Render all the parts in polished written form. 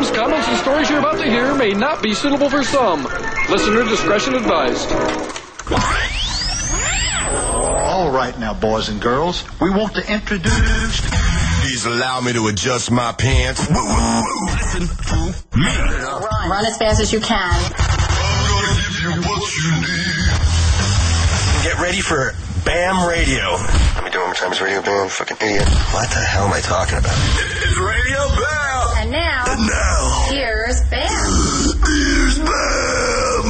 Views, comments, and stories you're about to hear may not be suitable for some. Listener discretion advised. All right now, boys and girls, we want to introduce... Please allow me to adjust my pants. Listen to me. Run as fast as you can. I'm gonna give you what you need. Get ready for BAM Radio. Let me do it one more time. It's Radio BAM, fucking idiot. What the hell am I talking about? It's Radio BAM. And now, here's BAM. Here's BAM.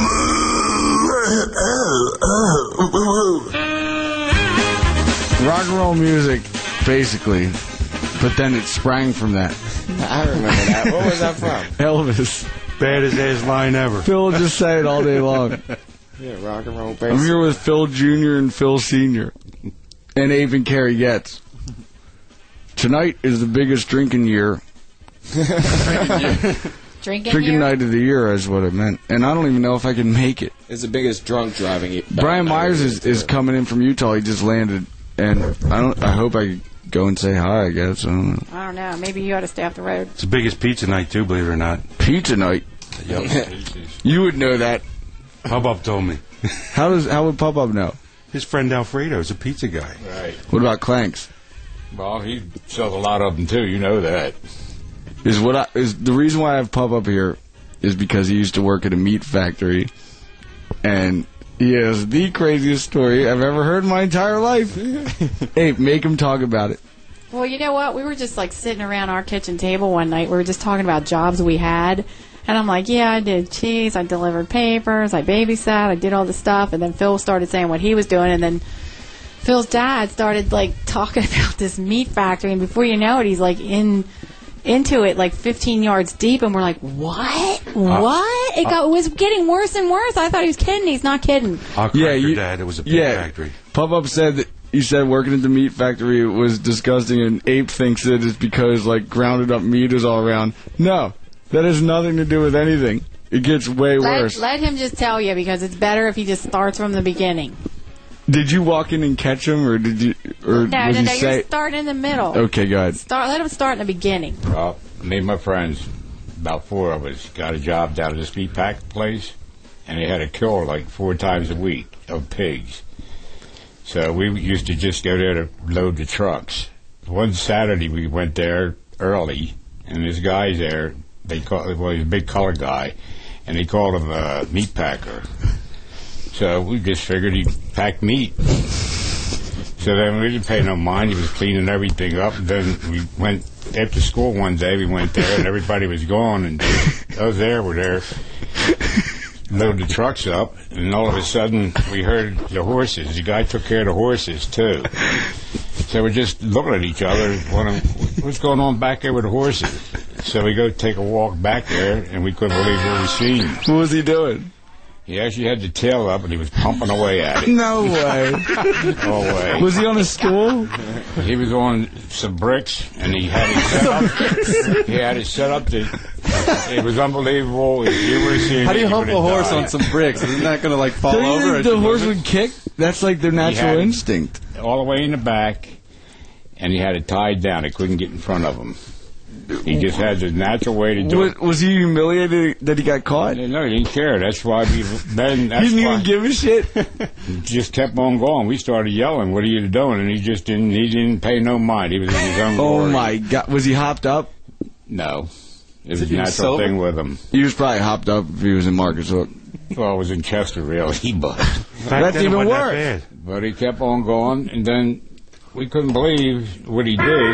Rock and roll music, basically. But then it sprang from that. I remember that. What was that from? Elvis. Baddest ass line ever. Phil will just say it all day long. Yeah, rock and roll bass. I'm here with Phil Jr. and Phil Sr. And Abe and Carrie Getz. Tonight is the biggest drinking year. Drinking night of the year is what it meant. And I don't even know if I can make it. It's the biggest drunk driving. Brian Myers is coming in from Utah. He just landed. And I hope I go and say hi, I guess. I don't know. Maybe you ought to stay off the road. It's the biggest pizza night, too, believe it or not. Pizza night? You would know that. Pop-Up told me. How would Pop-Up know? His friend Alfredo is a pizza guy. Right. What about Clanks? Well, he sells a lot of them, too. You know that. Is the reason why I have Pop-Up here is because he used to work at a meat factory. And he has the craziest story I've ever heard in my entire life. Hey, make him talk about it. Well, you know what? We were just like sitting around our kitchen table one night. We were just talking about jobs we had. And I'm like, yeah, I did cheese, I delivered papers, I babysat, I did all this stuff. And then Phil started saying what he was doing. And then Phil's dad started like talking about this meat factory. And before you know it, he's like into it like 15 yards deep. And we're like, what? What? It was getting worse and worse. I thought he was kidding. He's not kidding. I'll correct your dad. It was a pig factory. Pop-Up said that you said working at the meat factory was disgusting, and Ape thinks that it's because like grounded up meat is all around. No, that has nothing to do with anything. It gets way worse. Let him just tell you, because it's better if he just starts from the beginning. Did you walk in and catch him, or did you? Or No, you say? You're starting in the middle. Okay, go ahead. Let him start in the beginning. Well, me and my friends, about 4 of us, got a job down at this meat pack place, and they had to kill like 4 times a week of pigs. So we used to just go there to load the trucks. One Saturday we went there early, and this guy's there. He's a big color guy, and they called him a meat packer. So we just figured he'd pack meat. So then we didn't pay no mind. He was cleaning everything up. And then we went, after school one day, we went there, and everybody was gone, and us there were there. Loaded the trucks up, and all of a sudden we heard the horses. The guy took care of the horses, too. So we're just looking at each other, wondering, what's going on back there with the horses? So we go take a walk back there, and we couldn't believe what we seen. What was he doing? He actually had the tail up, and he was pumping away at it. No way. No way. Was he on a stool? He was on some bricks, and he had it set up. He had it set up to... It was unbelievable. If you were seeing How do you hump a horse on some bricks? Isn't that going to like fall Don't you over? think the horse would kick? That's like their natural instinct. All the way in the back, and he had it tied down. It couldn't get in front of him. He just had the natural way to do it. Was he humiliated that he got caught? No, he didn't care. That's why we then. That's He didn't why even give a shit. He just kept on going. We started yelling, "What are you doing?" And he just didn't. He didn't pay no mind. He was in his own glory. Oh my God! Was he hopped up? No, it was a natural thing with him. He was probably hopped up if he was in Marcus Hook. Well, it was in Chester, really, but that's even worse. But he kept on going, and then we couldn't believe what he did.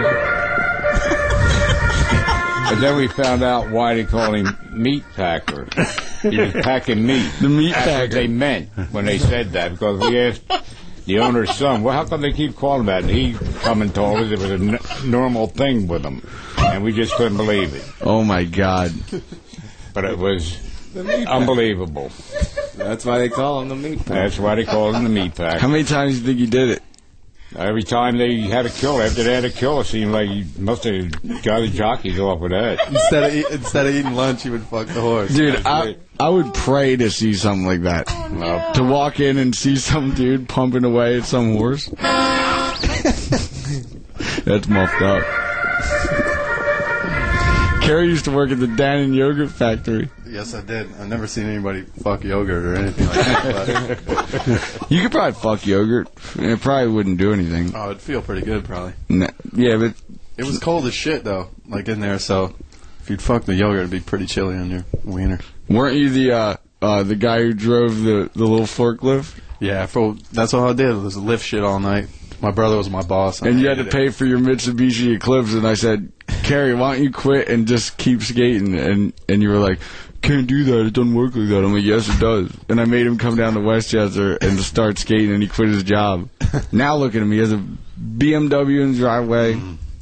But then we found out why they called him meat packer. He was packing meat. The meat That's packer. what they meant when they said that, because we asked the owner's son, well, how come they keep calling that? And he come and told us it was a normal thing with them. And we just couldn't believe it. Oh, my God. But it was unbelievable. That's why they call him the meat packer. That's why they called him the meat packer. How many times do you think he did it? Every time they had a kill, after they had a kill, it seemed like he must have got the jockeys off with that. Instead of eating lunch, he would fuck the horse. Dude, I would pray to see something like that. To walk in and see some dude pumping away at some horse. That's muffed up. Carrie used to work at the Dannon Yogurt Factory. Yes, I did. I've never seen anybody fuck yogurt or anything like that. But You could probably fuck yogurt. It probably wouldn't do anything. oh, it'd feel pretty good, probably. Yeah, but It was cold as shit, though, like in there, so if you'd fuck the yogurt, it'd be pretty chilly on your wiener. weren't you the guy who drove the little forklift? Yeah, that's all I did was lift shit all night. My brother was my boss. And you had to pay for your Mitsubishi Eclipse, and I said, Carrie, why don't you quit and just keep skating? And you were like, can't do that, it doesn't work like that. I'm like, yes it does. And I made him come down to Westchester and start skating, and he quit his job. Now look at him, he has a BMW in the driveway,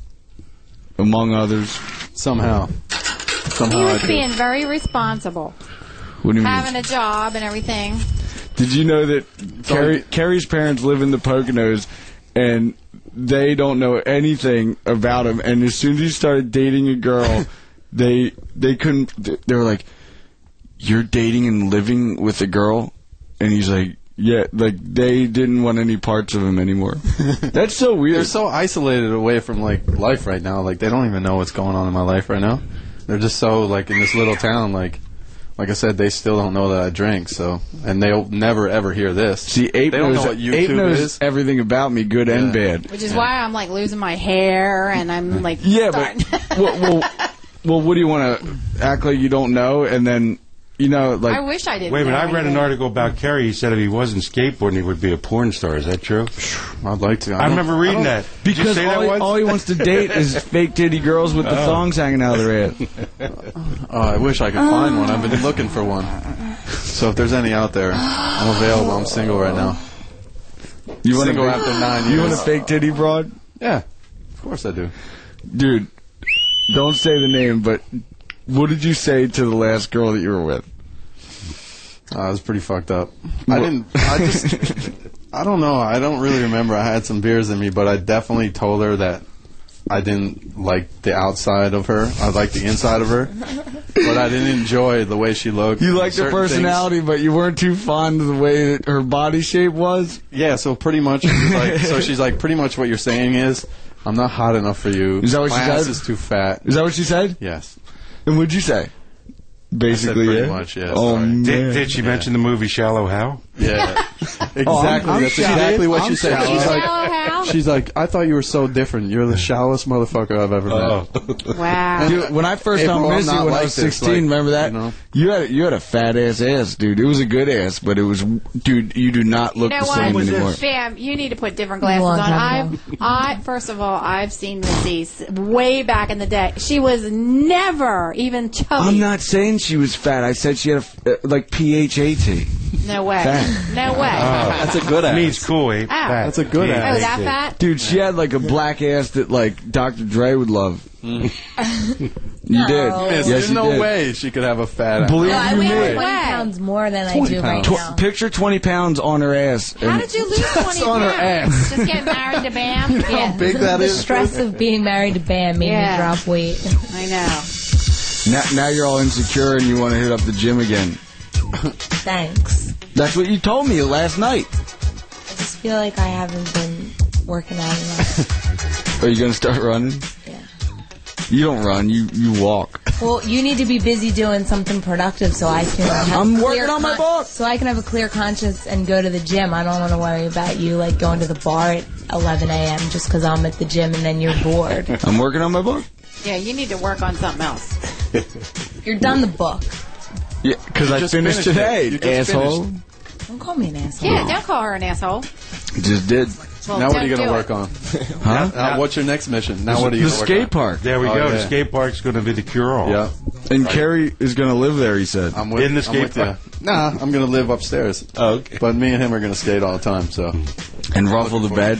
among others. Somehow He I was did. being very responsible, What do you mean? having a job and everything. Did you know that Carrie's parents live in the Poconos, and they don't know anything about him? And as soon as he started dating a girl, they couldn't. They were like, "You're dating and living with a girl," and he's like, "Yeah." Like they didn't want any parts of him anymore. That's so weird. They're so isolated away from like life right now. Like they don't even know what's going on in my life right now. They're just so like in this little town. Like I said, they still don't know that I drink. So, and they'll never ever hear this. See, Ape they don't knows, know what Ape YouTube knows is. everything about me, good and bad. Which is why I'm like losing my hair and I'm like Yeah, starting. but well, what do you want to act like you don't know, and then like I wish I didn't. Wait a minute, know I read an anything. article about Kerry. He said if he wasn't skateboarding, he would be a porn star. Is that true? I'd like to. I remember reading that. Did you because say that once? all he wants to date is fake titty girls with the thongs hanging out of their ass. Oh, I wish I could find one. I've been looking for one. So if there's any out there, I'm available. I'm single right now. You want Single after 9 years. You want a fake titty broad? Yeah, of course I do. Dude, don't say the name, but what did you say to the last girl that you were with? I was pretty fucked up. I don't know. I don't really remember. I had some beers in me, but I definitely told her that I didn't like the outside of her. I liked the inside of her, but I didn't enjoy the way she looked. You liked her Certain personality, but you weren't too fond of the way that her body shape was? Yeah, so pretty much, she's like, pretty much what you're saying is, I'm not hot enough for you. Is that what My she ass said? is too fat. Is that what she said? Yes. And what'd you say? Basically, pretty yeah? much, yeah, Oh, sorry. man. Did she mention the movie Shallow Hal? Yeah. Exactly. I'm That's shallow. exactly what I'm she said. shallow. She's Shallow like, Hal? she's like, I thought you were so different. You're the shallowest motherfucker I've ever met. Wow. Dude, when I first April, met I'm Missy not when I like was this, 16, like, remember that? you know. You had a fat ass, dude. It was a good ass, but it was, dude, you do not look You know the same what? anymore. Fam, you need to put different glasses Long on. time First of all, I've seen Missy way back in the day. She was never even chubby. I'm not saying she was fat. I said she had like PHAT. No way. Fat. No way. That's a good ass. Means cool, Ape. That's a good Oh, ass. that fat? Dude, she had like a black ass that like Dr. Dre would love. You did. Miss, Yes, there's you no did. way she could have a fat ass. Believe No, I you weigh me. 20 pounds more than I 20 do right pounds. now. Picture 20 pounds on her ass. How and- did you lose 20 on her pounds? ass. Just get married to Bam? Yeah. How big that the is? stress of being married to Bam made Yeah. me drop weight. I know. Now you're all insecure and you want to hit up the gym again. Thanks. That's what you told me last night. I just feel like I haven't been working out enough. Are you going to start running? Yeah. You don't run, you walk. Well, you need to be busy doing something productive so I can have I'm a working clear on my book. So I can have a clear conscience and go to the gym. I don't want to worry about you like going to the bar at 11 a.m. just because I'm at the gym and then you're bored. I'm working on my book. Yeah, you need to work on something else. You're done the book. Yeah, because I just finished finished it. today, You just asshole. finished. Don't call me an asshole. Yeah, don't call her an asshole. Just did. Well, Now what are you don't going to do work it. on? Huh? Now, what's your next mission? Now what are you The going to work skate on? park. There we Oh, go. yeah. The skate park's going to be the cure-all. Yeah. And Carrie is going to live there, he said. I'm with, In the I'm skate with you. park? Nah, I'm going to live upstairs. Oh, okay. But me and him are going to skate all the time, so. And ruffle the bed.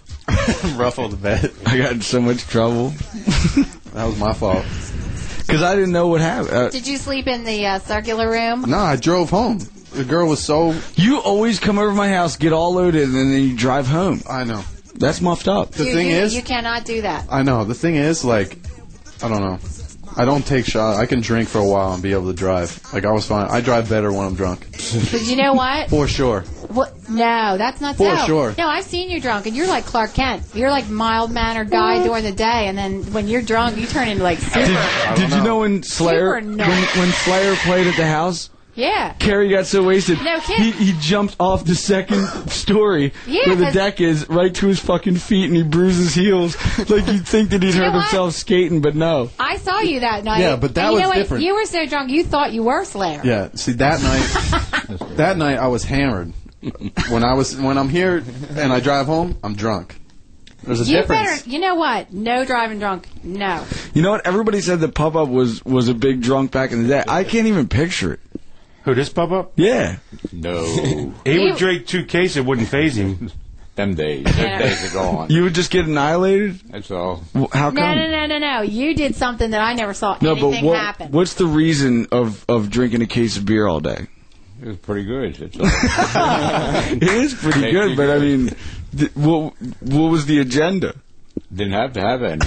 Ruffle the bed. I got in so much trouble. That was my fault. Because I didn't know what happened. Did you sleep in the circular room? No, I drove home. The girl was so. You always come over to my house, get all loaded, and then you drive home. I know. That's muffed up. The thing is, you cannot do that. I know. The thing is, like, I don't know. I don't take shots. I can drink for a while and be able to drive. Like, I was fine. I drive better when I'm drunk. But you know what? For sure. What? No, that's not For so. sure. No, I've seen you drunk, and you're like Clark Kent. You're like mild-mannered guy during the day, and then when you're drunk, you turn into like super. Did you know when Slayer when Slayer played at the house? Yeah. Carrie got so wasted. No kidding. He jumped off the second story where the deck is right to his fucking feet, and he bruised his heels. Like you'd think that he'd hurt himself skating, but no. I saw you that night. Yeah, but that and was you know different. What? You were so drunk, you thought you were Slayer. Yeah. See, that night I was hammered. When I'm here and I drive home, I'm drunk. There's a difference. You know what? No driving drunk. No. You know what? Everybody said that Pop Up was a big drunk back in the day. I can't even picture it. Who, this Pop Up? Yeah. No. He would drink 2 cases, it wouldn't phase him. Them days are gone. You would just get annihilated? That's all. Well, how come? No. You did something that I never saw anything happen. What's the reason of drinking a case of beer all day? It was pretty good. That's all. It is pretty good, but I mean, what was the agenda? Didn't have to have any.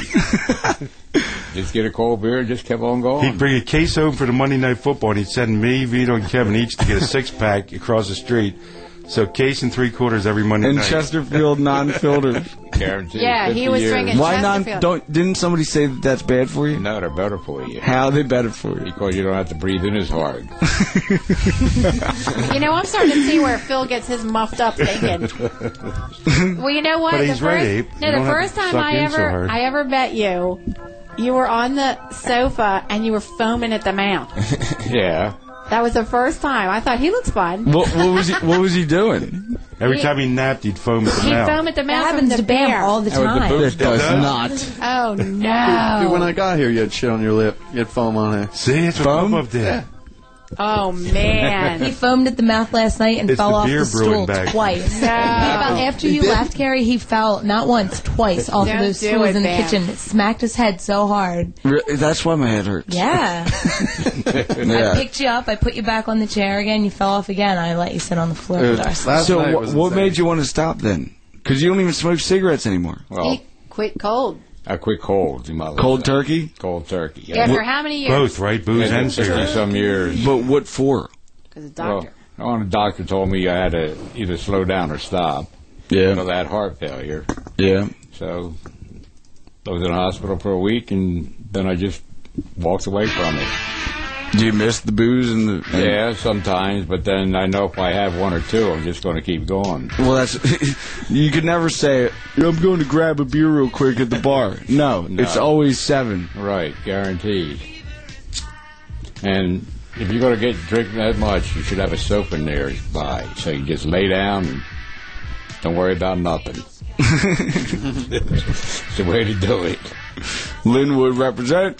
Just get a cold beer and just kept on going. He'd bring a case home for the Monday Night Football, and he'd send me, Vito, and Kevin each to get a 6-pack across the street. So case and 3/4 every Monday night. And Chesterfield non-filtered. Guaranteed. Yeah, he was drinking Why Chesterfield. Didn't somebody say that that's bad for you? No, they're better for you. How are they better for you? Because you don't have to breathe in as hard. You know, I'm starting to see where Phil gets his muffed up thinking. Well, you know what? But he's ready. The first time I ever met you, you were on the sofa and you were foaming at the mouth. Yeah. That was the first time. I thought he looks fun. What was he doing? Every time he napped, he'd foam at the mouth. He'd foam at the mouth. That happens to Bam all the time. It does not. Oh Dude, no! when I got here, you had shit on your lip. You had foam on it. See, it's what Pop Up did. Yeah. Oh man! He foamed at the mouth last night and It's fell the off beer the stool brewing bag. twice. No. After you left, Carrie, he fell not once, twice off of Don't those do stools it, in the Bam. kitchen. It smacked his head so hard. That's why my head hurts. Yeah. Yeah. I picked you up. I put you back on the chair again. You fell off again. I let you sit on the floor with us. So what made you want to stop then? Because you don't even smoke cigarettes anymore. Well, He quit cold. I quit cold. Cold turkey? Cold turkey. Yeah. After how many years? Both, right? Booze and cigarettes. Some years. But what for? Because the doctor. Well, the doctor told me I had to either slow down or stop. Yeah. Because I had heart failure. Yeah. So I was in the hospital for a week, and then I just walked away from it. Do you miss the booze and the? Yeah, sometimes, but then I know if I have one or two, I'm just going to keep going. Well, that's you could never say I'm going to grab a beer real quick at the bar. No, it's always 7. Right, guaranteed. And if you're going to get drinking that much, you should have a soap in there by, so you just lay down and don't worry about nothing. It's the way to do it. Linwood represent.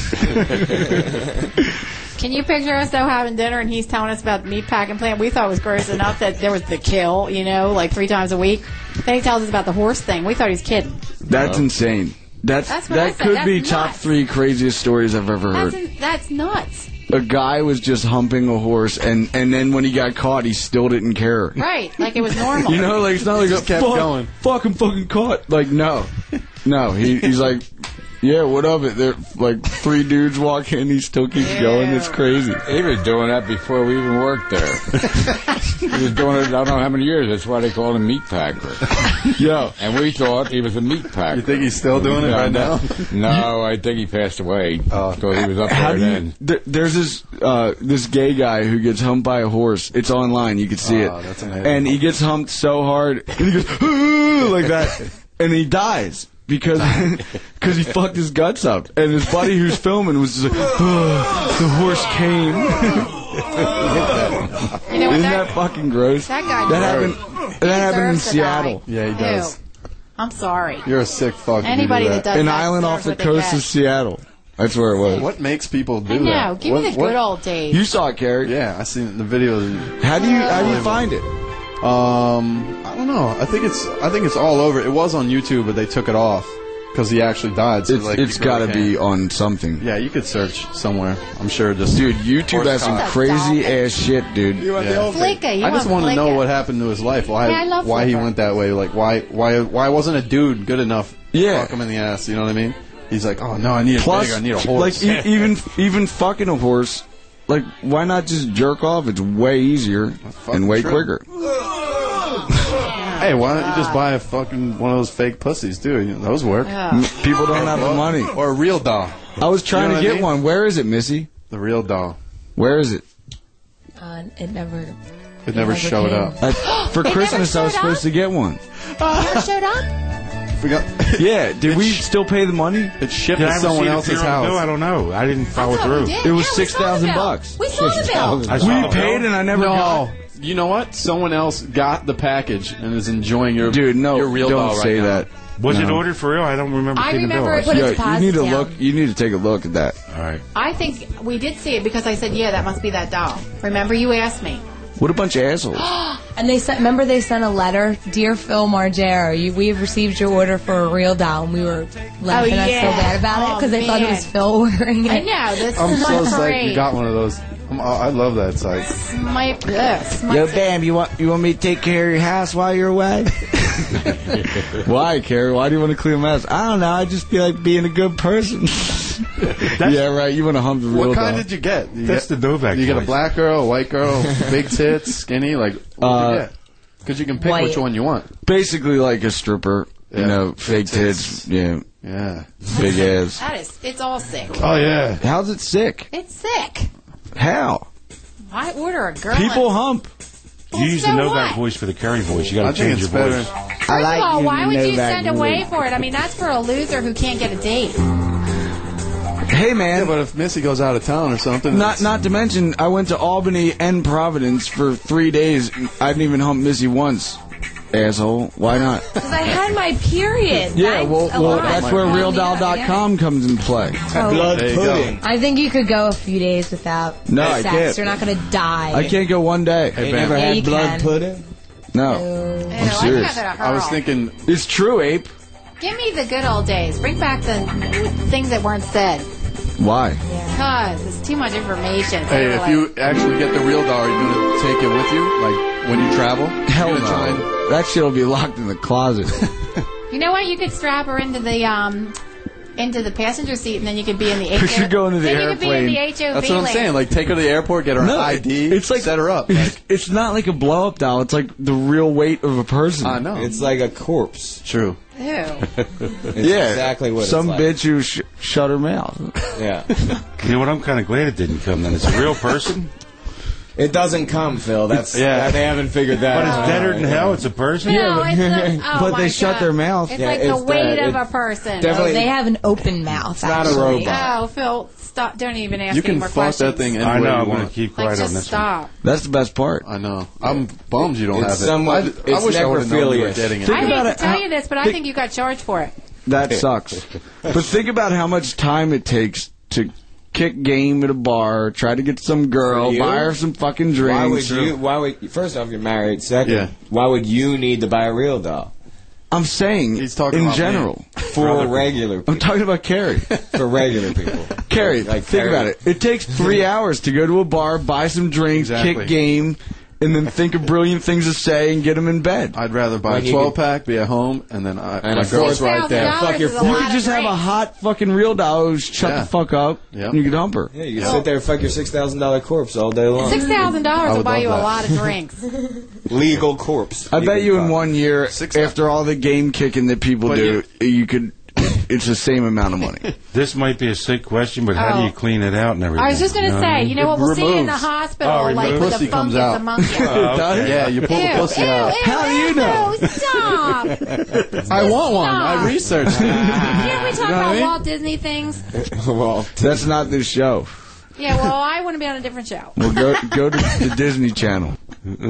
Can you picture us though having dinner and he's telling us about the meat packing plant? We thought it was gross enough that there was the kill, like 3 times a week. Then he tells us about the horse thing. We thought he was kidding. That's insane. That's what I that said. could That's be nuts. top 3 craziest stories I've ever heard. That's nuts. A guy was just humping a horse, and then when he got caught, he still didn't care. Right, like it was normal. It's not like Just kept going. Fuck, I'm fucking caught. Like, no. He's like, yeah, what of it? There, like 3 dudes walk in, he still keeps going. It's crazy. He was doing that before we even worked there. He was doing it, I don't know how many years. That's why they called him meat packer. Yo. And we thought he was a meat packer. You think he's still doing it right now? No, I think he passed away because he was up there then. There's this gay guy who gets humped by a horse. It's online. You can see it. That's amazing. And he gets humped so hard, and he goes like that, and he dies. Because he fucked his guts up. And his buddy who's filming was just like, the horse came. Isn't that fucking gross? That guy That happened in deserves to Seattle. die. Yeah, he does. Ew. I'm sorry. You're a sick fuck. if you Anybody do that does An that island off the deserves what they coast get. of Seattle. That's where it was. What makes people do I that? know. Give me the good old days. You saw it, Carrie. Yeah, I seen the video. How do you find it? I don't know. I think it's all over. It was on YouTube, but they took it off because he actually died. So It's got to be on something. Yeah, you could search somewhere. I'm sure. Dude, YouTube has some crazy ass shit, dude. Flicka, I just want to know what happened to his life. Yeah, I love why he Flicka. went that way. Like why wasn't a dude good enough? Yeah. Fuck him in the ass. You know what I mean? He's like, oh no, I need a Plus, bigger, I need a horse. like even fucking a horse, like why not just jerk off? It's way easier and way quicker. Hey, why don't you just buy a fucking one of those fake pussies too? You know, those work. People don't have the money. Or a real doll. I was trying You know to what I get mean? one. Where is it, Missy? The real doll. Where is it? It never. It never showed came. up. For It Christmas, I never was showed supposed to get one. Never showed up. Yeah, did we still pay the money? It's shipped Did to I ever someone see the else's funeral bill? house. I don't know. I didn't follow through. It was $6,000. We saw the bill. I saw We the paid bill. and I never got. No, you know what? Someone else got the package and is enjoying your Dude, no, your real don't doll right say now. that. Was it No. ordered for real? I don't remember I seeing the bill. remember it Put Yeah, its you need to deposit look. down. You need to take a look at that. All right. I think we did see it because I said, yeah, that must be that doll. Remember, you asked me. What a bunch of assholes. And they sent. Remember, they sent a letter, dear Phil Margera, we have received your order for a real doll, and we were laughing Oh, us yeah. so bad about it because they thought it man. was Phil ordering it. I know. This I'm is so my psyched parade. you got one of those. I love that site. Yo, Bam, you want me to take care of your house while you're away? Why, Carrie? Why do you want to clean my house? I don't know. I just feel like being a good person. Yeah, right. You want to hump the real What kind doll. did you get? That's the Novak You get a voice. black girl, a white girl, big tits, skinny? Like, what did you get? Because you can pick White. which one you want. Basically like a stripper. You Yeah. know, fake Big tits. tits. Yeah, Yeah. big ass. It's all sick. Oh, yeah. How's it sick? It's sick. How? Why order a girl? People hump. You use the so Novak what? voice for the Kerry voice. You I got to think change it's your better. voice. First of all, why would you send away voice. for it? I mean, that's for a loser who can't get a date. Hey, Yeah, man. but if Missy goes out of town or something. Not to mention, I went to Albany and Providence for 3 days. I didn't even hump Missy once. Asshole. Why not? Because I had my period. Yeah, Thanks well, a lot. that's where RealDoll.com comes in play. Oh, There you go. I think you could go a few days without No, I sex. can't. You're not going to die. I can't go one day. Hey, Bam. Yeah, you can. pudding? No. I'm serious. I was thinking, It's true, Ape. Give me the good old days. Bring back the things that weren't said. Why? Because it's too much information. So hey, you're if like, you actually get the real doll, are you going to take it with you? Like, when you travel? Hell You're gonna try and- no. That shit will be locked in the closet. You know what? You could strap her into the passenger seat, and then you could be in the We should go into the then you could be in the airplane. HOV That's what I'm lane. saying. Like, take her to the airport, get her an ID, it's like set her up. Like, it's not like a blow up doll. It's like the real weight of a person. I know. It's like a corpse. True. Ew. It's Yeah, exactly what some it's like. bitch who shut her mouth. Yeah. You know what? I'm kind of glad it didn't come then. It's a real person. It doesn't come, Phil. That's Yeah. they haven't figured that But out. it's better than hell. It's a person. No, it's the, oh but my they shut God. their mouth. It's Yeah, like it's the weight that. of It a person. definitely- They have an open mouth. not a actually. robot. Oh, Phil, stop! Don't even ask You any can more fuck questions. that thing any I way know. you I'm going want. to keep Like, quiet on just this stop. That's the best part. I know. I'm bummed you don't It's have it. somewhat- I it's wish I would have known you were necrophilious. getting it. Think I hate about to it. tell How- you this, but I think- think you got charged for it. That sucks. But think about how much time it takes to kick game at a bar, try to get some girl, For you? buy her some fucking drinks. Why would you? First off, you're married. Second, Yeah. why would you need to buy a real doll I'm saying He's talking in about general. for regular people? I'm talking about Carrie. For regular people. Carrie, Like think Carrie. about it. It takes 3 hours to go to a bar, buy some drinks, Exactly. kick game, and then think of brilliant things to say and get them in bed. I'd rather buy When a you 12-pack, be at home, and then And my a girl's right there. $6,000 Fuck your is a phone. You lot could of just have a drinks. hot fucking real doll who's shut Yeah. the fuck up, Yep. and you can hump her. Yeah, you can sit there and fuck your $6,000 corpse all day long. $6,000 will would buy love you a that. lot of drinks. Legal corpse. I bet you in can 1 year, after all the game kicking that people But do, you could. It's the same amount of money. This might be a sick question, but how do Oh. you clean it out and everything? I was just going to You know what I say, mean? you know what we'll see you in the removes. hospital, Oh, like removes. with Pussy the comes fungus out. amongst you. Yeah, you pull the pussy out. How do you know? Ew, stop! I want one. Stop. I researched it. Can't we talk You know what I about mean? Walt Disney things? Well, That's not this show. Yeah, well, I want to be on a different show. We'll go to the Disney Channel.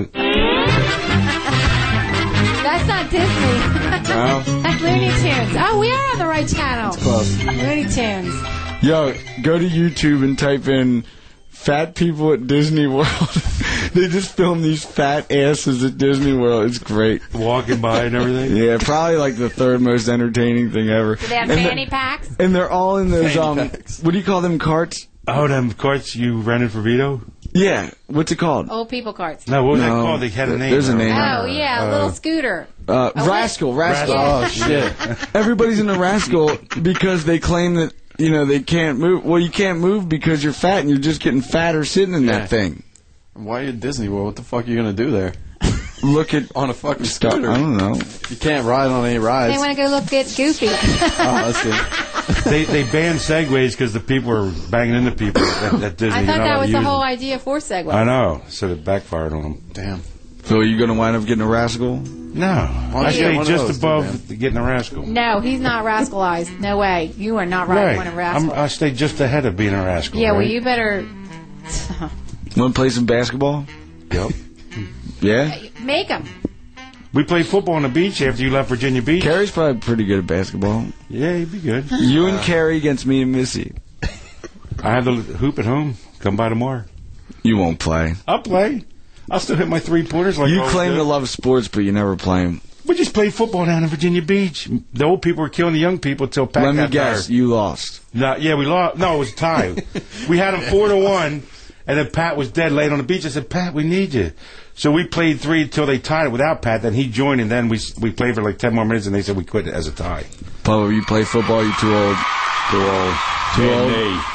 That's not Disney. no. That's Looney Tunes. Oh, we are on the right channel. Close. Looney Tunes. Yo, go to YouTube and type in fat people at Disney World. They just film these fat asses at Disney World. It's great. Walking by and everything. Yeah, probably like the third most entertaining thing ever. Do they have And fanny packs? And they're all in those Fanny packs. what do you call them, carts? Oh, them carts you rented for Vito? Yeah, what's it called? Old people carts. No, what was that called? They had a name. There's a name. Oh, yeah, a little scooter. Rascal. Oh, shit. Everybody's in a Rascal because they claim that, they can't move. Well, you can't move because you're fat and you're just getting fatter sitting in that thing. Why are you at Disney World? What the fuck are you going to do there? Look at on a fucking scooter. I don't know. You can't ride on any rides. They want to go look at Goofy. Oh, that's good. They banned Segways because the people were banging into people at Disney. I thought that was the whole idea for Segway. I know. So it backfired on them. Damn. So are you going to wind up getting a Rascal? No. I stay just above getting a Rascal. No, he's not rascalized. No way. You are not riding one of Rascal. I stay just ahead of being a Rascal. Yeah, right? well, you better... Want to play some basketball? Yep. Yeah? Make him. We played football on the beach after you left Virginia Beach. Carrie's probably pretty good at basketball. Yeah, he'd be good. You and Carrie against me and Missy. I have the hoop at home. Come by tomorrow. You won't play. I'll play. I'll still hit my 3-pointers like you I claim do. to love sports, but you never play them. We just played football down in Virginia Beach. The old people were killing the young people until Pat Let me got guess, tired. you lost. No, yeah, we lost. No, it was a tie. We had them 4-1, and then Pat was dead late on the beach. I said, Pat, we need you. So we played 3 until they tied it without Pat. Then he joined, and then we played for like 10 more minutes, and they said we quit it as a tie. Pablo, you play football? You too old? Too old. Too old?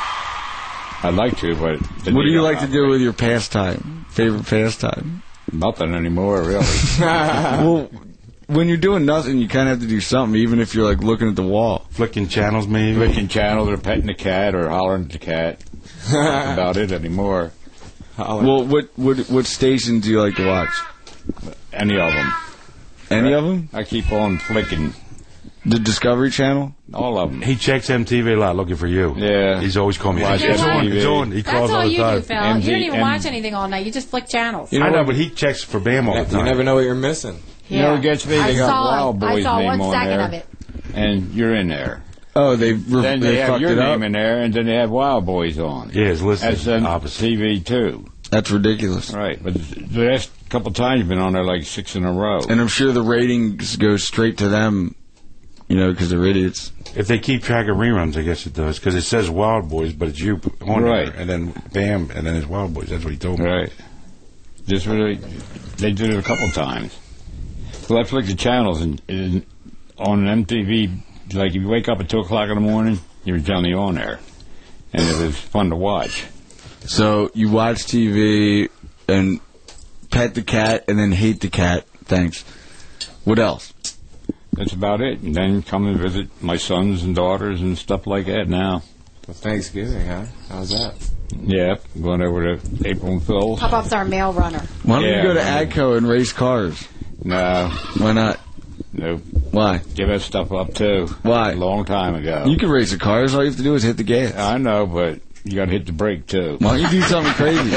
I'd like to, but... What do you like to do with your pastime? Favorite pastime? Nothing anymore, really. Well, when you're doing nothing, you kind of have to do something, even if you're like looking at the wall. Flicking channels, maybe? Flicking channels, or petting the cat, or hollering at the cat. That's about it anymore. Well, what stations do you like to watch? Any of them. Any of them? I keep on flicking. The Discovery Channel? All of them. He checks MTV a lot looking for you. Yeah. He's always calling me. Watch It's on, MTV. it's on. He That's calls all all the you time. do, Phil. You don't even watch anything all night. You just flick channels. I know, but he checks for Bam all the time. You never know what you're missing. You know what gets me? They got Wild Boy's I saw name 1 on second there. of it. And you're in there. Oh, Then they have fucked your it up? name in there, and then they have Wild Boys on. Yeah, it's listed That's opposite. TV, too. That's ridiculous. Right, but the last couple of times you've been on there like 6 in a row. And I'm sure the ratings go straight to them, because they're idiots. If they keep track of reruns, I guess it does, because it says Wild Boys, but it's you on Right. there, and then Bam, and then it's Wild Boys. That's what he told me. Right. Just really, they did it a couple times. Well, I flick the channels, and on MTV, like if you wake up at 2 o'clock in the morning, you're generally on there. And it was fun to watch. So you watch TV and pet the cat and then hate the cat. Thanks. What else? That's about it. And then come and visit my sons and daughters and stuff like that now. Well, Thanksgiving, huh? How's that? Yeah, going over to April and Phil's. Pop-Up's our mail runner. Why don't you go to AGCO and race cars? No. Why not? Nope. Why? Give that stuff up, too. Why? A long time ago. You can race a car. All you have to do is hit the gas. I know, but you got to hit the brake, too. Why don't you do something crazy?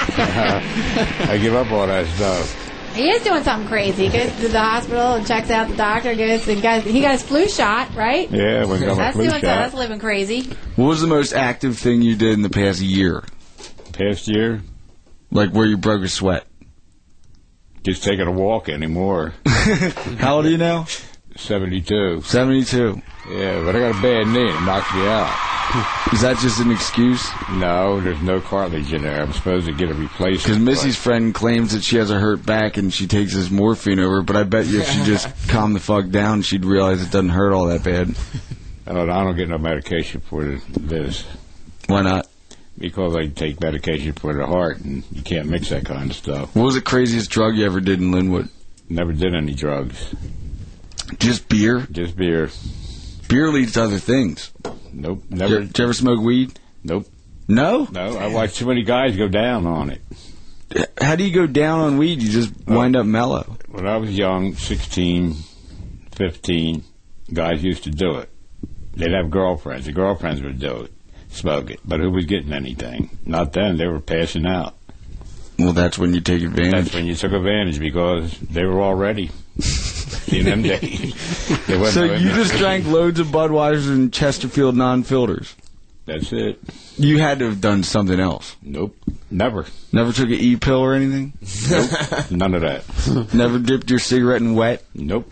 I give up all that stuff. He is doing something crazy. He goes to the hospital and checks out the doctor. He got his flu shot, right? Yeah, we got my That's flu doing shot. That's living crazy. What was the most active thing you did in the past year? Past year? Like where you broke a sweat? Just taking a walk anymore. How old are you now? 72. 72. Yeah, but I got a bad knee. It knocks me out. Is that just an excuse? No, there's no cartilage in there. I'm supposed to get a replacement. Because Missy's friend claims that she has a hurt back and she takes this morphine over, but I bet you if she just calmed the fuck down, she'd realize it doesn't hurt all that bad. I don't get no medication for this. Why not? Because I take medication for the heart, and you can't mix that kind of stuff. What was the craziest drug you ever did in Linwood? Never did any drugs. Just beer? Just beer. Beer leads to other things. Nope. Never. Did you ever smoke weed? Nope. No? No, I watched too many guys go down on it. How do you go down on weed? You just wind up mellow. When I was young, 16, 15, guys used to do it. They'd have girlfriends. The girlfriends would do it, smoke it. But who was getting anything? Not then. They were passing out. Well, that's when you take advantage. That's when you took advantage because they were all ready. In them days. So you just drank loads of Budweiser and Chesterfield non-filters? That's it. You had to have done something else. Nope. Never. Never took an E-pill or anything? Nope. None of that. Never dipped your cigarette in wet? Nope.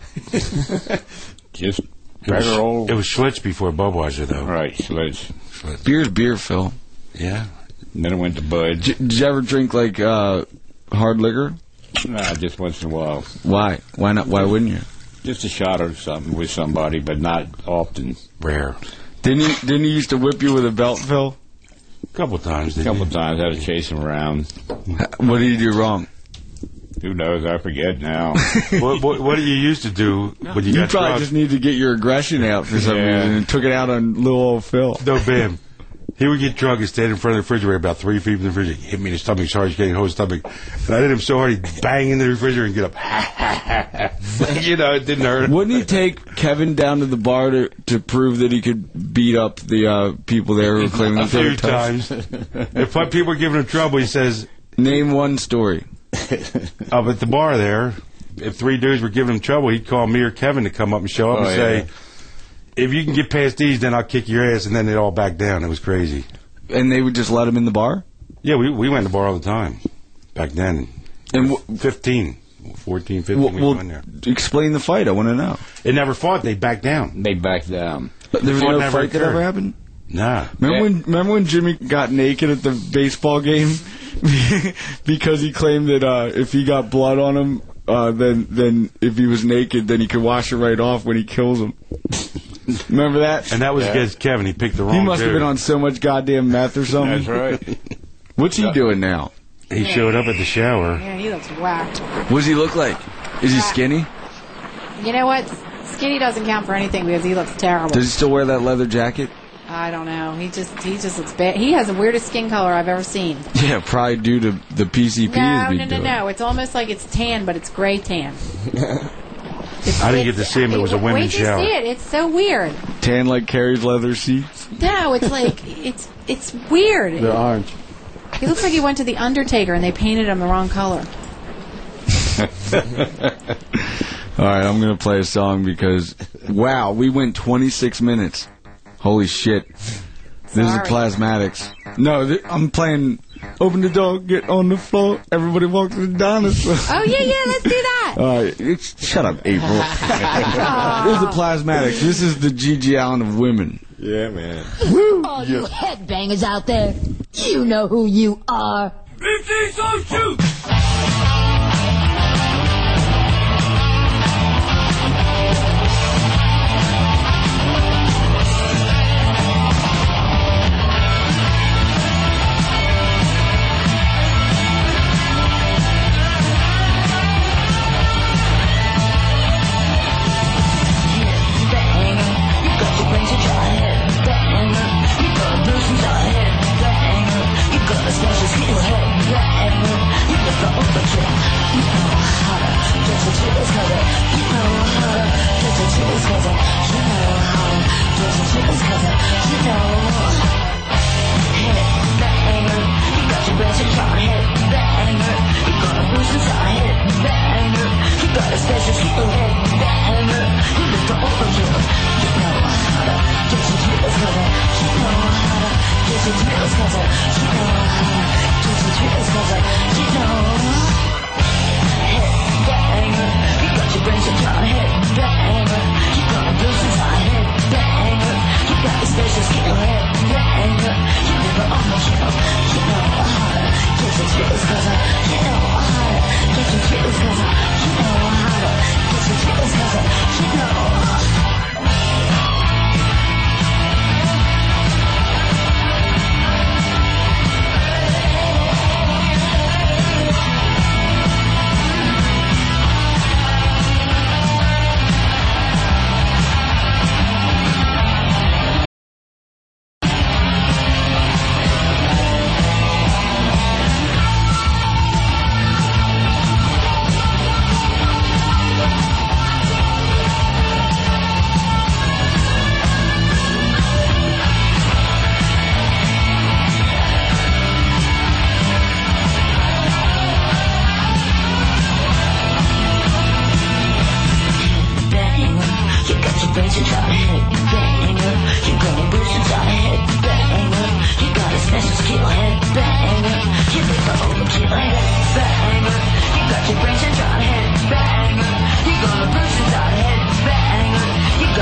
Just regular old... It was Schlitz before Budweiser, though. Right, Schlitz. Beer's beer, Phil. Yeah. And then I went to Bud's. Did you ever drink, like, hard liquor? Nah, just once in a while. Why? Why not? Why wouldn't you? Just a shot or something with somebody, but not often. Rare. Didn't he used to whip you with a belt, Phil? A couple times. A couple times. I had to chase him around. What did he do wrong? Who knows? I forget now. What do you used to do when you You got probably drunk? just need to get your aggression out for some reason and took it out on little old Phil. No, Bam. He would get drunk and stand in front of the refrigerator about 3 feet from the refrigerator. Hit me in the stomach. Sorry, he's getting a whole stomach. And I hit him so hard he'd bang in the refrigerator and get up. You know, it didn't hurt. Wouldn't he take Kevin down to the bar to prove that he could beat up the people there who were claiming A that they were few tough? times. If people were giving him trouble, he says... Name one story. Up at the bar there, if 3 dudes were giving him trouble, he'd call me or Kevin to come up and show up and say, if you can get past these, then I'll kick your ass, and then they'd all back down. It was crazy. And they would just let him in the bar? Yeah, we went to the bar all the time back then. And 14, 15, we went there. Explain the fight. I want to know. It never fought. They backed down. They backed down. But there was Fought no never fight that occurred. ever happened? Nah. Remember when Jimmy got naked at the baseball game because he claimed that if he got blood on him, then if he was naked, then he could wash it right off when he kills him. Remember that? And that was against Kevin. He picked the wrong He must have dude. been on so much goddamn meth or something. That's right. What's he doing now? He showed up at the shower. Yeah, he looks whacked. What does he look like? Is he skinny? You know what? Skinny doesn't count for anything because he looks terrible. Does he still wear that leather jacket? I don't know. He just looks bad. He has the weirdest skin color I've ever seen. Yeah, probably due to the PCP. No. It's almost like it's tan, but it's gray tan. I didn't get to see him. It was a Wait women's till you shower. see it. It's so weird. Tan like Carrie's leather seats. No, it's like it's weird. They're orange. He looks like he went to the Undertaker and they painted him the wrong color. All right, I'm going to play a song because, wow, we went 26 minutes. Holy shit. This is Sorry. Plasmatics. No, I'm playing Open the Door, Get on the Floor, Everybody Walks the Dinosaur. Oh, yeah, let's do that. Shut up, April. This is the Plasmatics. This is the Gigi Allen of women. Yeah, man. Woo! All you headbangers out there, you know who you are. BT so shoot!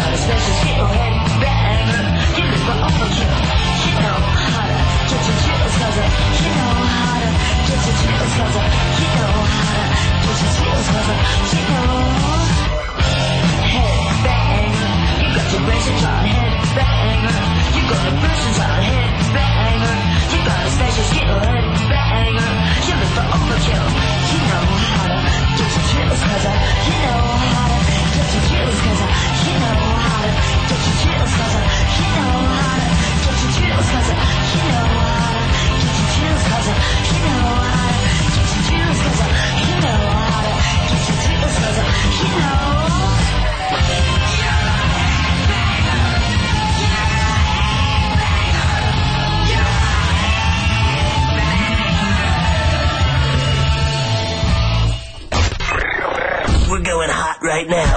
Special skill head banger, you live for overkill. You know how to get your chills We're going hot right now.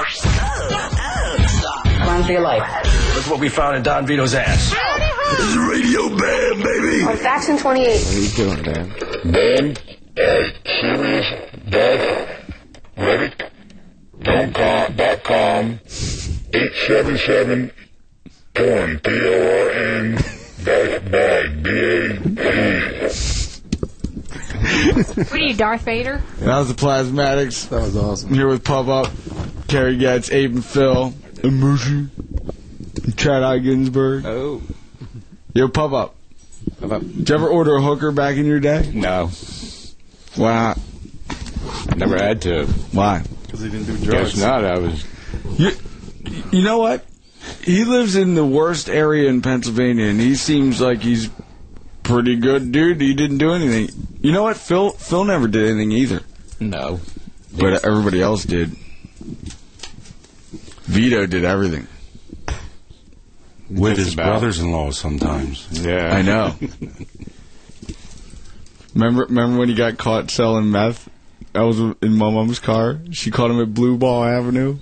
Run for your life. Look what we found in Don Vito's ass. This is Radio Bam, baby. On Faction 28. What are you doing, man? Bam, serious, Reddit.com, 877 porn, PORN, bag, BAG. What are you, Darth Vader? That was the Plasmatics. That was awesome. Here with Pub Up, Kerry Getz, Abe and Phil, and Mushy, and Chad I. Ginsburg. Oh. Yo, Pub Up. Did you ever order a hooker back in your day? No. Why not? Never had to. Why? Because he didn't do drugs. Guess not. I was. You know what? He lives in the worst area in Pennsylvania, and he seems like he's pretty good dude. He didn't do anything. You know what? Phil never did anything either. No. But everybody else did. Vito did everything. With his brothers-in-law sometimes. Yeah. I know. Remember when he got caught selling meth? I was in my mom's car. She caught him at Blue Ball Avenue.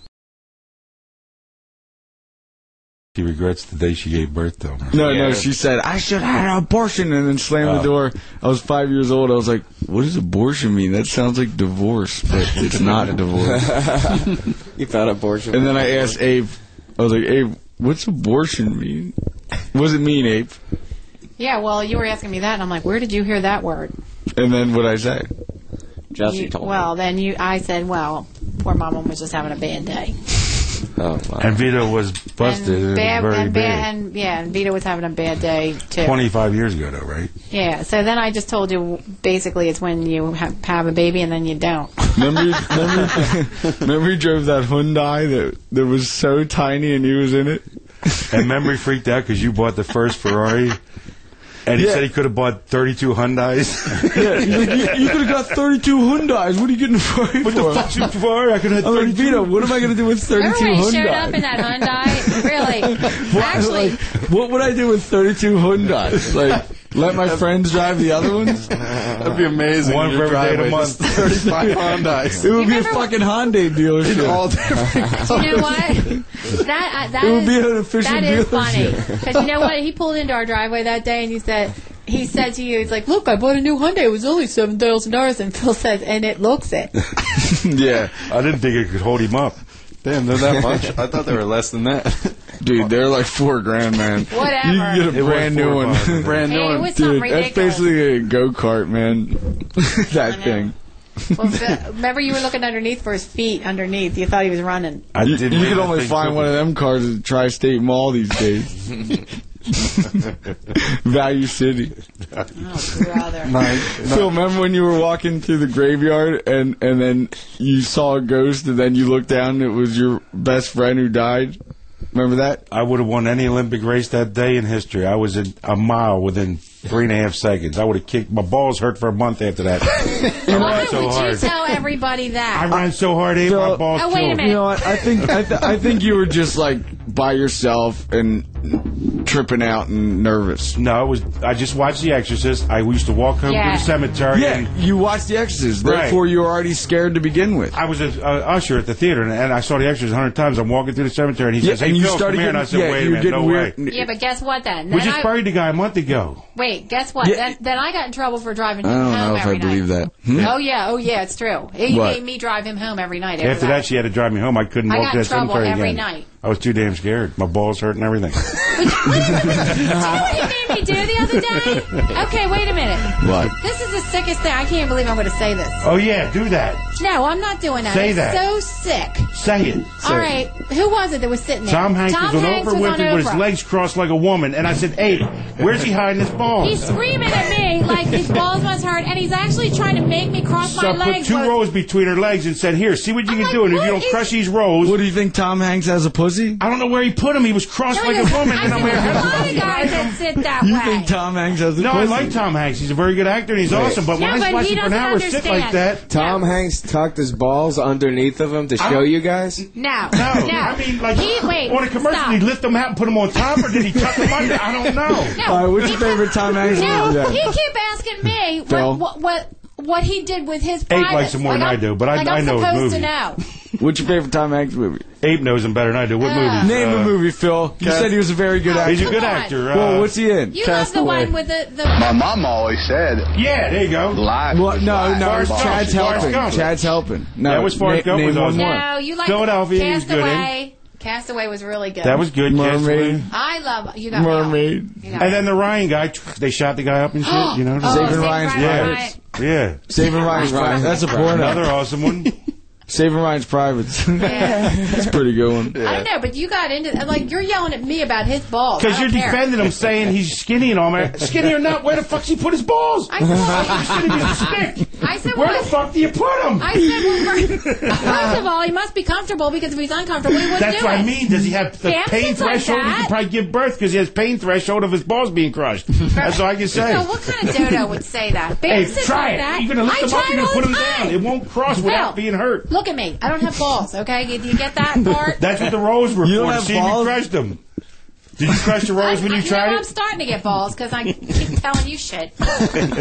She regrets the day she gave birth to him. No, she said, I should have had an abortion, and then slammed the door. I was 5 years old. I was like, what does abortion mean? That sounds like divorce, but it's not a divorce. You found abortion. And then I asked Abe, I was like, Abe, what's abortion mean? What does it mean, Abe? Yeah, well, you were asking me that, and I'm like, where did you hear that word? And then what'd I say? Jesse told me. Well, then I said, well, poor Mama was just having a bad day. Oh, wow. And Vito was busted. And Vito was having a bad day, too. 25 years ago, though, right? Yeah, so then I just told you, basically, it's when you have a baby and then you don't. Remember he drove that Hyundai that was so tiny and he was in it? And Memory freaked out because you bought the first Ferrari. And he said he could have bought 32 Hyundais. Yeah, he's like, you could have got 32 Hyundais. What are you getting a Ferrari for? What the fuck's your Ferrari? I could have 32. I'm like, Vito, what am I going to do with 32 Hyundais? Everybody showed up in that Hyundai. Really. Actually. Like, what would I do with 32 Hyundais? Like, let my friends drive the other ones? That'd be amazing. One for every day of the month. 35 Hyundais. It would be a fucking Hyundai dealership. All different. You know what? That it would be an efficient that is dealership. funny. Because you know what? He pulled into our driveway that day and he said to you, he's like, look, I bought a new Hyundai. It was only $7,000. And Phil says, and it looks it. Yeah. I didn't think it could hold him up. Damn, they're that much? I thought they were less than that. Dude, they're like $4,000, man. Whatever. You can get a brand new one. Brand new Hey, it one. was something Dude, that's ridiculous. basically a go-kart, man. That thing. Well, remember you were looking underneath for his feet underneath. You thought he was running. You can only find one of them cars at the Tri-State Mall these days. Value City. Oh, brother. Phil, remember when you were walking through the graveyard and then you saw a ghost and then you looked down and it was your best friend who died? Remember that? I would have won any Olympic race that day in history. I was a mile within 3.5 seconds. I would have kicked. My balls hurt for a month after that. I Why ran so would hard. you tell everybody that? I ran so hard, Abe, my balls Oh, wait a killed. minute. You know what? I think you were just like by yourself and tripping out and nervous. No, I just watched The Exorcist. I used to walk home to the cemetery. Yeah, and you watched The Exorcist. Right. Therefore, you were already scared to begin with. I was an usher at the theater, and I saw The Exorcist 100 times. I'm walking through the cemetery, and he says, and hey, you Phil, started come here. And I said, getting- wait you a were minute, no way. getting weird. Yeah, but guess what then? We just buried the guy a month ago. Wait, guess what? Yeah. Then I got in trouble for driving I him don't home know if every I believe night. that. Oh yeah, it's true. He What? made me drive him home every night. After that, she had to drive me home. I couldn't I walk got to in that trouble cemetery every again. night. I was too damn scared. My balls hurt and everything. She already made did he do the other day? Okay, wait a minute. What? This is the sickest thing. I can't believe I'm going to say this. Oh, yeah, do that. No, I'm not doing that. Say it's that. so sick. Say it. All right, who was it that was sitting there? Tom Hanks was on Oprah Winfrey with his legs crossed like a woman, and I said, Abe, where's he hiding his balls? He's screaming at me like his balls must hurt, and he's actually trying to make me cross So my I put legs. 2 rows between her legs and said, here, see what you can do, and if you don't crush these rows... What do you think, Tom Hanks has a pussy? I don't know where he put him. He was crossed like a woman. I And said, I'm there's a like, lot of guys that sit that You way. think Tom Hanks has a no, pussy? I like Tom Hanks. He's a very good actor, and he's awesome. But when Yeah, I but watch he him for an doesn't hour sit like understand. that... Tom Hanks tucked his balls underneath of him to show you guys? No. No, I mean, like, wait, on a commercial, stop. did he lift them out and put them on top, or did he tuck them under? I don't know. No. All right, what's your favorite Tom Hanks No, movie? he keep asking me Phil? what he did with his Ape privates. likes him more than I do, but like I I'm know his supposed movie. to know. What's your favorite Tom Hanks movie? Abe knows him better than I do. What movie? Name a movie, Phil. You said he was a very good actor. He's a good Come on. actor. Well, what's he in? You love the one with the My mom always said, Yeah, there you go. life. Well, no, Forrest Gump. Chad's Forrest helping. Gump. Chad's helping. No, That was Forrest Gump name was one awesome. more. No, you like Philadelphia, he was good in. Castaway. Castaway was really good. That was good. Mermaid. Castaway. I love you. Got Mermaid. Me. You got And me. then the Ryan guy, they shot the guy up and shit. You know, Saving Ryan's Privates. Yeah. Saving Ryan's Privates. That's a porno. Another awesome one. Saving Ryan's Privates. Yeah. That's a pretty good one. I don't know, but you got into like you're yelling at me about his balls. Because I you're don't care. defending him, saying he's skinny and all that. Skinny or not, where the fuck's he put his balls? I said, He's sitting with a stick. I said, Where well, the fuck do you put him? I said, well, first of all, he must be comfortable because if he's uncomfortable, he wouldn't That's do what it. I mean. Does he have the Bam pain sits like threshold? He that. can probably give birth because he has pain threshold of his balls being crushed. That's all I can say. So what kind of dodo would say that? Bam Hey, sits try like it. that. You're going to lift I them up, try you're it going to all put the them down. time. It won't cross without Phil, being hurt. Look at me. I don't have balls, okay? Do you get that part? That's what the rolls were You for, don't to have see if you balls? crushed them. Did you crush the rolls when you tried I'm it? starting to get balls because I keep telling you shit. No,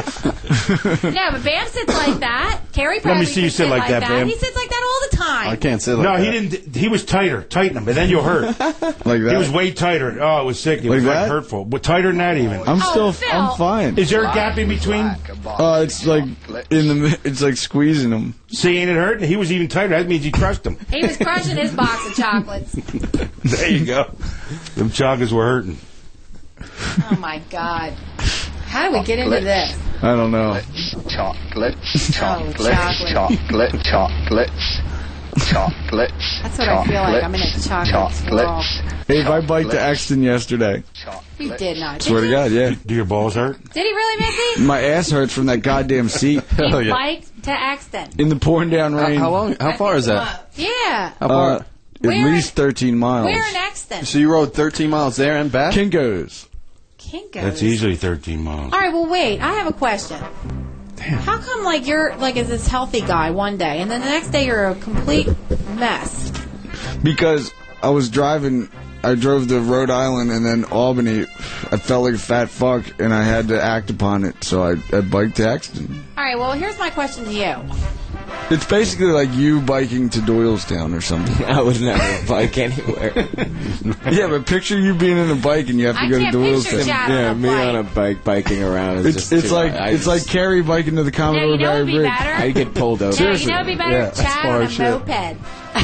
but Bam sits like that. Carrie probably see you could sit like that, Bam. He sits like that all the time. I can't sit like No, that. he didn't. He was tighter. Tighten him, and then you'll hurt. Like that. He was way tighter. Oh, it was sick. It was Like like that? hurtful. But tighter than that even. I'm Oh, still, Phil. I'm fine. Is there a gap in between? It's like it's like squeezing them. Seeing it hurt? He was even tighter. That means he crushed them. He was crushing his box of chocolates. There you go. Them chocolates were hurting. Oh my God! How do we get into this? I don't know. Chocolates, chocolates, chocolate. chocolate, chocolates, chocolates. That's what I feel like. I'm in a chocolate swirl. Hey, I biked to Exton yesterday. You did not. Swear to God, yeah. Do your balls hurt? Did he really, Missy? My ass hurts from that goddamn seat. He biked to Exton. In the pouring down rain. How far is that? Yeah. How far? At Where least 13 miles. Where in Exton? So you rode 13 miles there and back? Kinko's. Kinko's. That's easily 13 miles. All right, well, wait. I have a question. Damn. How come, like, you're, like, is this healthy guy one day, and then the next day you're a complete mess? Because I was driving, I drove to Rhode Island and then Albany. I felt like a fat fuck, and I had to act upon it, so I biked to Exton. All right, well, here's my question to you. It's basically like you biking to Doylestown or something. I would never bike anywhere. Yeah, but picture you being in a bike and you have to I go to can't picture Doylestown. Chad Yeah, on a me bike. on a bike biking around is just It's too- like I it's like Carrie biking to the No, Commodore you know Barry what would be Bridge. better? I get pulled over. No, you know what would be better? Yeah, Chad far on a as shit. moped.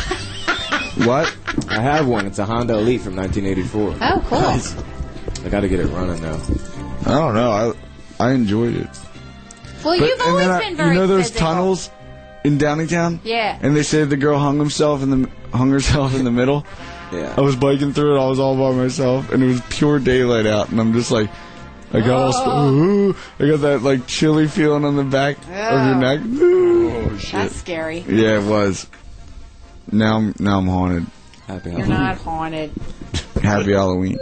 What? I have one. It's a Honda Elite from 1984. Oh, cool. I got to get it running though. I don't know. I enjoyed it. Well, But- you've and always then been very you know those physical. tunnels in Downingtown? Yeah. And they said the girl hung herself in the middle. Yeah. I was biking through it. I was all by myself, and it was pure daylight out. And I'm just like, I got I got that like chilly feeling on the back of your neck. Oh shit! That's scary. Yeah, it was. Now I'm haunted. Happy You're not haunted. Happy Halloween.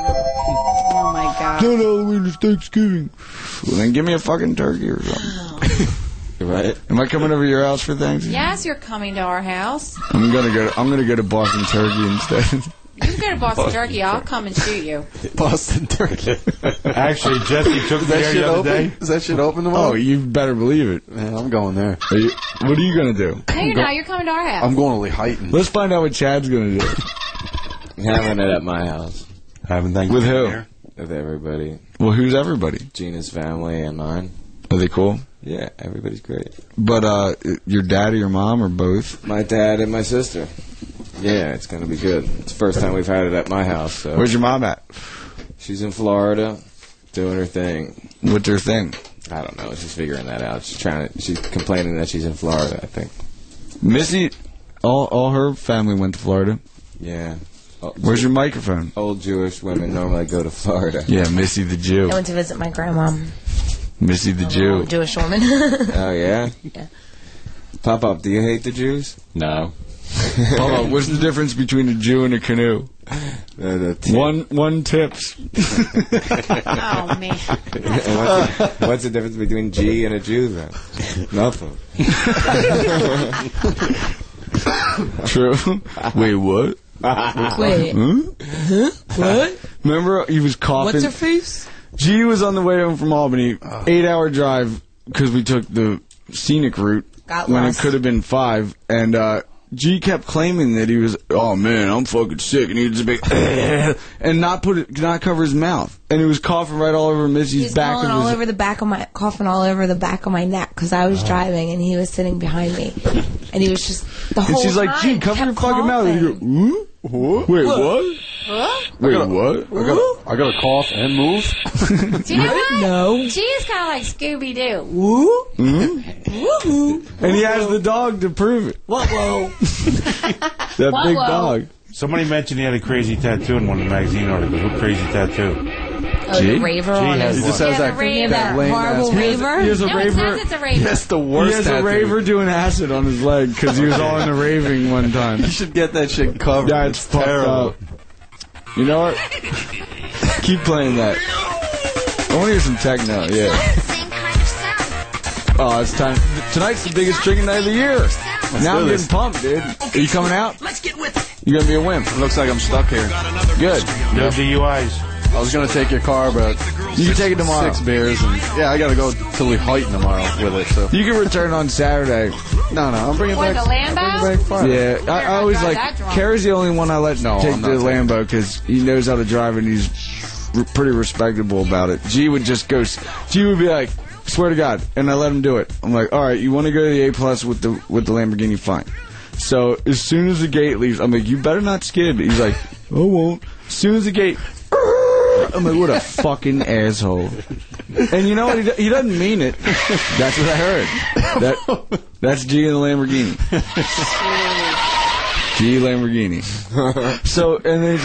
Oh, my God. Not Halloween, it's Thanksgiving. Well, then give me a fucking turkey or something. Right? Am I coming over to your house for Thanksgiving? Yes, you're coming to our house. I'm gonna go to Boston Turkey instead. You can go to Boston Turkey. I'll come and shoot you. Boston Turkey. Actually, Jesse took me there the other day. Is that shit open tomorrow? Oh, you better believe it. Man, I'm going there. What are you gonna do? No, you're not. You're coming to our house. I'm going to Lehighton. Let's find out what Chad's gonna do. Having it at my house. Having Thanksgiving With who? there. With everybody. Well, who's everybody? Gina's family and mine. Are they cool? Yeah, everybody's great. But your dad or your mom or both? My dad and my sister. Yeah, it's going to be good. It's the first time we've had it at my house. So. Where's your mom at? She's in Florida. doing her thing. What's her thing? I don't know. She's figuring that out. She's complaining that she's in Florida, I think. Missy, all her family went to Florida. Yeah. Where's your microphone? Old Jewish women normally go to Florida. Yeah, Missy the Jew. I went to visit my grandma. Missy the Jew. Jewish woman. Oh, yeah? Yeah. Pop-Up, do you hate the Jews? No. Hold on, what's the difference between a Jew and a canoe? One tips. Oh, man. What's the difference between G and a Jew, then? Nothing. True. Wait, what? Wait. Huh? What? Remember, he was coughing. What's her face? G was on the way home from Albany, 8-hour drive, because we took the scenic route Got when lost. it could have been 5, and G kept claiming that he was, oh man, I'm fucking sick, and he was a big, and not cover his mouth, and he was coughing right all over Missy's He's back. coughing all over the back of my neck because I was driving and he was sitting behind me, and he was just the whole And she's like, time G, cover your kept fucking mouth. And you go, coughing. What? Wait, what? Wait, what? I gotta cough and move. Do you know what? No. She is kind of like Scooby-Doo. Woo? Mm-hmm. And he has the dog to prove it. Whoa. That big Whoa. dog. Somebody mentioned he had a crazy tattoo in one of the magazine articles. What crazy tattoo? Oh, the raver on has his one. He just has Yeah, that, the raver. that lame horrible ass. raver. He has a No, it raver. says it's a raver. That's the He worst has tattoo. a raver doing acid on his leg because he was all into raving one time. You should get that shit covered. Yeah, it's fucked terrible. up. You know what? Keep playing that. I want to hear some techno, yeah. Oh, it's time. Tonight's the biggest drinking night of the year. Now I'm do getting this. pumped, dude. Are you coming out? Let's get with it. You're going to be a wimp. Looks like I'm stuck here. Good. No DUIs. I was gonna take your car, but You can take it tomorrow. 6 beers, and yeah, I gotta go to Lehighton tomorrow with it. So You can return on Saturday. no, I'm bringing What, back. the Lambo? Bring back fire. Yeah, I always drive like. that drunk. Carrie's the only one I let No, take I'm the not taking Lambo because he knows how to drive and he's pretty respectable about it. G would just go. G would be like, "Swear to God," and I let him do it. I'm like, "All right, you want to go to the A+ with the Lamborghini? Fine." So as soon as the gate leaves, I'm like, "You better not skid." He's like, "I won't." As soon as the gate. I'm like, what a fucking asshole. And you know what? He doesn't mean it. That's what I heard. That's G in the Lamborghini. G Lamborghini. So, and then he's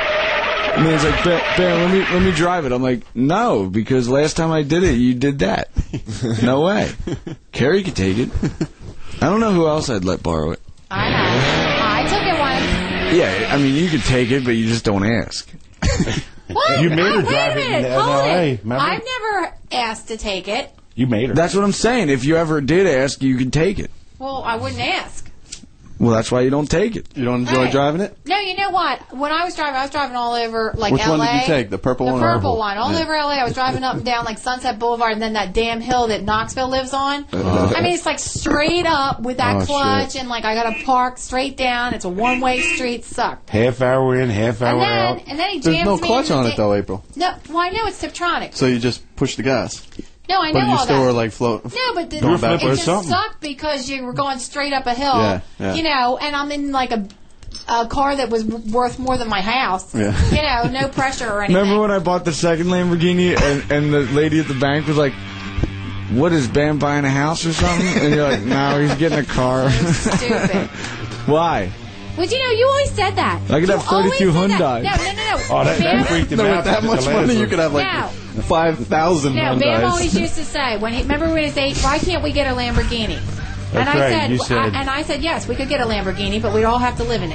like, Bam, let me drive it. I'm like, no, because last time I did it, you did that. No way. Carrie could take it. I don't know who else I'd let borrow it. I know. I took it once. Yeah, I mean, you could take it, but you just don't ask. What? You made her Wait drive a it in minute. LA, Hold it. remember? I've never asked to take it. You made her. That's what I'm saying. If you ever did ask, you could take it. Well, I wouldn't ask. Well, that's why you don't take it. You don't enjoy Hey. driving it? No, you know what? When I was driving all over, like, Which LA. one did you take? The purple one or The purple purple? one. All Yeah. over LA. I was driving up and down, like, Sunset Boulevard and then that damn hill that Knoxville lives on. I mean, it's, like, straight up with that Oh, clutch shit. and, like, I got to park straight down. It's a one-way street. Sucked. Half hour in, half hour out. And then he jams There's no me clutch in the on it though, April. No, well, I know it's Tiptronic. So you just push the gas. No, I know But you all still that. were like float. No, but Going back it or just something. sucked because you were going straight up a hill. Yeah. You know, and I'm in like a car that was worth more than my house. Yeah. You know, no pressure or anything. Remember when I bought the second Lamborghini and the lady at the bank was like, what is Bam buying a house or something? And you're like, no, he's getting a car. Stupid. Why? Well, you know, you always said that. I could You have 32 always said Hyundai. that. No. Oh, that Bam, freaked him No, out. with that much money, you could have like No. 5,000 No, Bam always Hyundais. used to say, remember when he said, why can't we get a Lamborghini? And That's I right, said, you said- and I said, yes, we could get a Lamborghini, but we'd all have to live in it.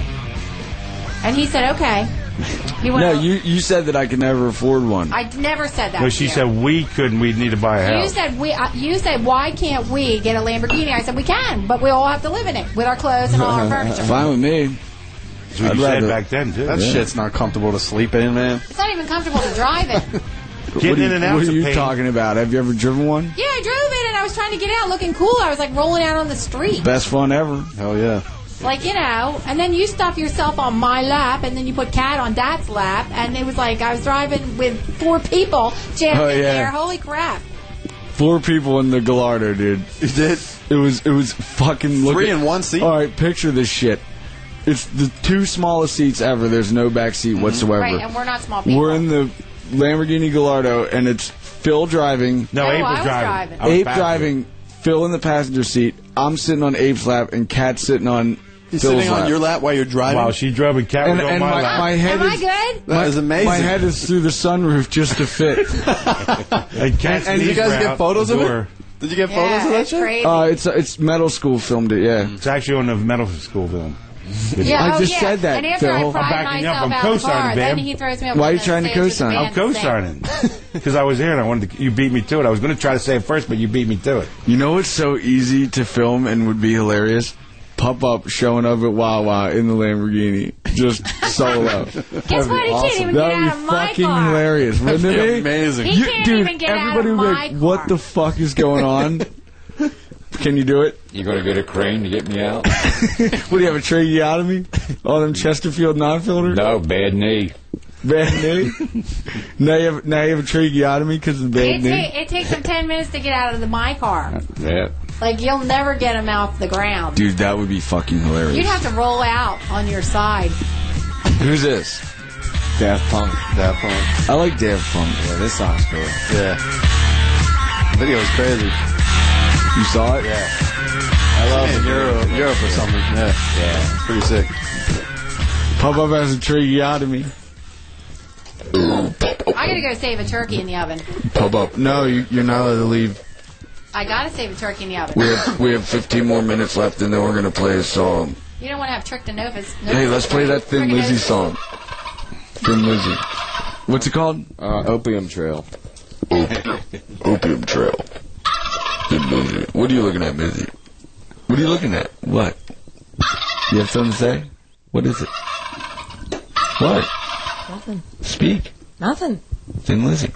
And he said, okay. He went No, on. you said that I could never afford one. I never said that. No, to she you. said we couldn't. We'd need to buy a You house. said you said why can't we get a Lamborghini? I said we can, but we all have to live in it with our clothes and all our furniture. Fine with me. That's what you said back then, too. That Yeah. shit's not comfortable to sleep in, man. It's not even comfortable to drive it. Getting in and out. What are you talking about? Have you ever driven one? Yeah, I drove it and I was trying to get out looking cool. I was like rolling out on the street. Best fun ever. Hell yeah. Like, you know, and then you stuff yourself on my lap and then you put Kat on Dad's lap and it was like I was driving with 4 people jammed Oh, in yeah. there. Holy crap. 4 people in the Gallardo, dude. You did? It was fucking. 3 in one seat? All right, picture this shit. It's the 2 smallest seats ever. There's no back seat whatsoever. Right, and we're not small people. We're in the Lamborghini Gallardo, and it's Phil driving. No, Abe was driving. I was Abe passenger. driving, Phil in the passenger seat. I'm sitting on Abe's lap, and Kat's sitting on He's Phil's sitting lap. on your lap while you're driving? While she drove and Kat was on my lap. My head Am is, I good? That is amazing. My head is through the sunroof just to fit. And Kat's And did you knees guys were get out photos the of door. it? Did you get photos of that it's shit? crazy. It's Metal School filmed it, yeah. It's actually on the Metal School film. Yeah, I just yeah. said that, And after Phil. I I'm pride backing up. myself I'm out the co-signing, bar, then babe. he throws me up Why are on you the trying to stage with the co-sign? band I'm co-signing because I was there and I wanted to, you beat me to it. I was going to try to say it first, but you beat me to it. You know what's so easy to film and would be hilarious? Pop up showing up at Wawa in the Lamborghini, just solo. Guess what? He can't even That get would be out of my fucking car. hilarious, wouldn't it be? Amazing. He can't Dude, even get out everybody of would be my like, car. what the fuck is going on? Can you do it? You going to get a crane to get me out? What, do you have a tracheotomy? All them Chesterfield non-filters? No, bad knee. Bad knee? now you have a tracheotomy because of the bad knee? It takes him 10 minutes to get out of my car. Yeah. Like, you'll never get him off the ground. Dude, that would be fucking hilarious. You'd have to roll out on your side. Who's this? Daft Punk. Daft Punk. I like Daft Punk. Yeah, this song's cool. Yeah. The video is crazy. You saw it? Yeah. I love it. Europe or something. Yeah. Yeah. It's pretty sick. Pop up has a tracheotomy. I gotta go save a turkey in the oven. Pop up. No, you're not allowed to leave. I gotta save a turkey in the oven. We have 15 more minutes left, and then we're gonna play a song. You don't want to have Trick the Novus. Hey, let's play that Thin Lizzy song. Thin Lizzy. What's it called? Opium Trail. Opium Trail. Thin Lizzy. What are you looking at, Mizzy? What are you looking at? What? You have something to say? What is it? What? Nothing. Speak. Nothing. Thin Lizzy.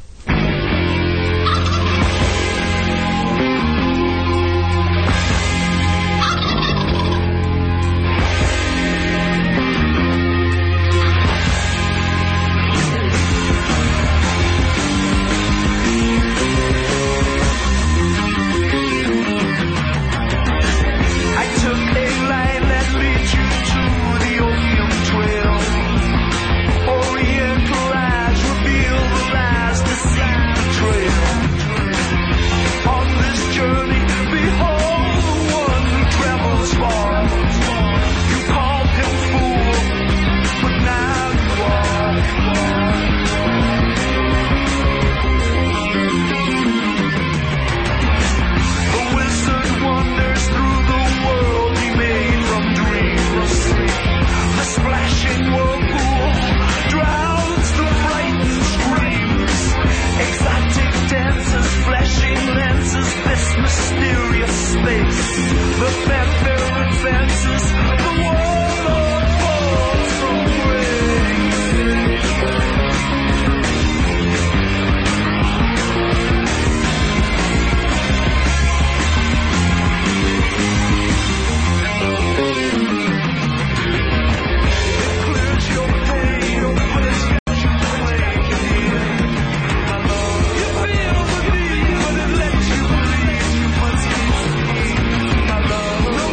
I took a line that leads you to the opium trail. Oriental eyes reveal the lies deceive the trail. On this journey, behold the one who travels far. You called him fool, but now you are. The wizard wanders through the world he made from dreams. The splashing whirlpool drowns the frightened screams. Exotic dances, flashing lenses, this mysterious space. The fanfare advances, the warlord falls from grace. No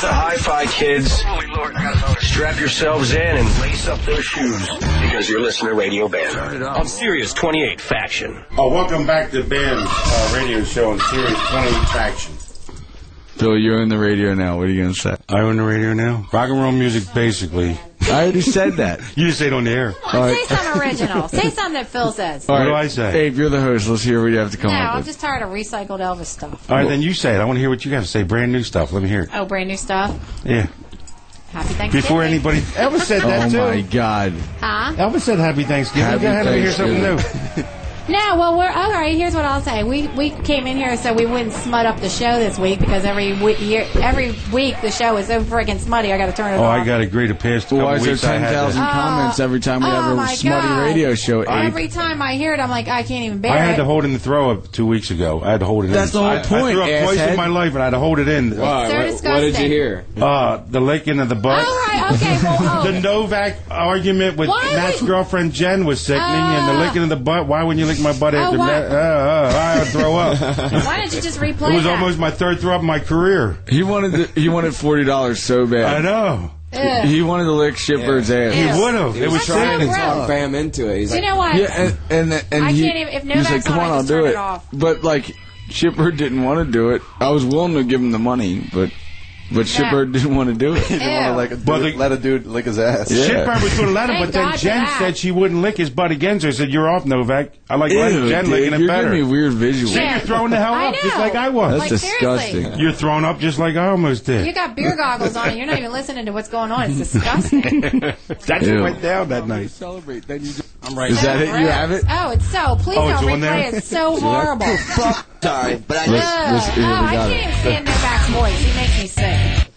the hi-fi, kids. Strap yourselves in and lace up those shoes because you're listening to Radio Bam on Sirius 28 Faction. Oh, welcome back to Bam's radio show on Sirius 28 Faction. Phil, you're in the radio now. What are you going to say? I'm on the radio now? Rock and roll music, basically. I already said that. You just say it on the air. Say something original. Say something that Phil says. All right. What do I say? Abe, you're the host. Let's hear what you have to come No, up I'm with. just tired of recycled Elvis stuff. All right, then you say it. I want to hear what you got to say. Brand new stuff. Let me hear it. Oh, brand new stuff. Yeah. Happy Thanksgiving. Before anybody... Elvis said that, too. Oh, my God. Huh? Elvis said Happy Thanksgiving. Happy You got to hear something new. No, well, we're all right. Here's what I'll say. We came in here so we wouldn't smut up the show this week because every week the show is so freaking smutty. I got to turn it off. I got to agree to past couple Why is there weeks I had 10,000 to... comments every time we have a my smutty God. radio show, Abe? Every time I hear it, I'm like, I can't even bear I it. had to hold in the throw up 2 weeks ago. I had to hold it That's in. the whole I point, threw up twice asshead. in my life, and I had to hold it in. Why? So What did disgusting. you hear? The licking of the butt. Oh, right. Okay. Well, The Novak argument with Why Matt's would- girlfriend Jen was sickening, and the licking of the butt. Why wouldn't you lick my butt after why- Matt? I would throw up. why don't you just replay It was that? almost my third throw up in my career. He wanted $40 so bad. I know. Ugh. He wanted to lick Shitbird's ass. He would have. It was That's so trying to gross. talk Bam into it. He's Do you like, know what? Yeah, and I he, can't even- if he Novak's said, "Come on, on, I I'll just do turn it." it off. But like, Shitbird didn't want to do it. I was willing to give him the money, but Shitbird didn't want to do it. He didn't want to let a dude lick his ass. Yeah. Shitbird was going to let him, Thank but then God for Jen that. said she wouldn't lick his butt again, so I said, "You're off, Novak." I like letting Jen dude, licking it you're better. giving me weird visuals. See, you're throwing the hell I up just know. like I was. That's Like, disgusting. seriously. You're throwing up just like I almost did. You got beer goggles on and you're not even listening to what's going on. It's disgusting. That's what Ew. went down that night. Celebrate. Then you. I'm right. Is that it? You have it? Oh, it's so. Please Oh, it's don't on there? replay it. It's so horrible. Sorry, but I Ugh. just... here, we I got can't it. even stand Novak's voice. He makes me sick.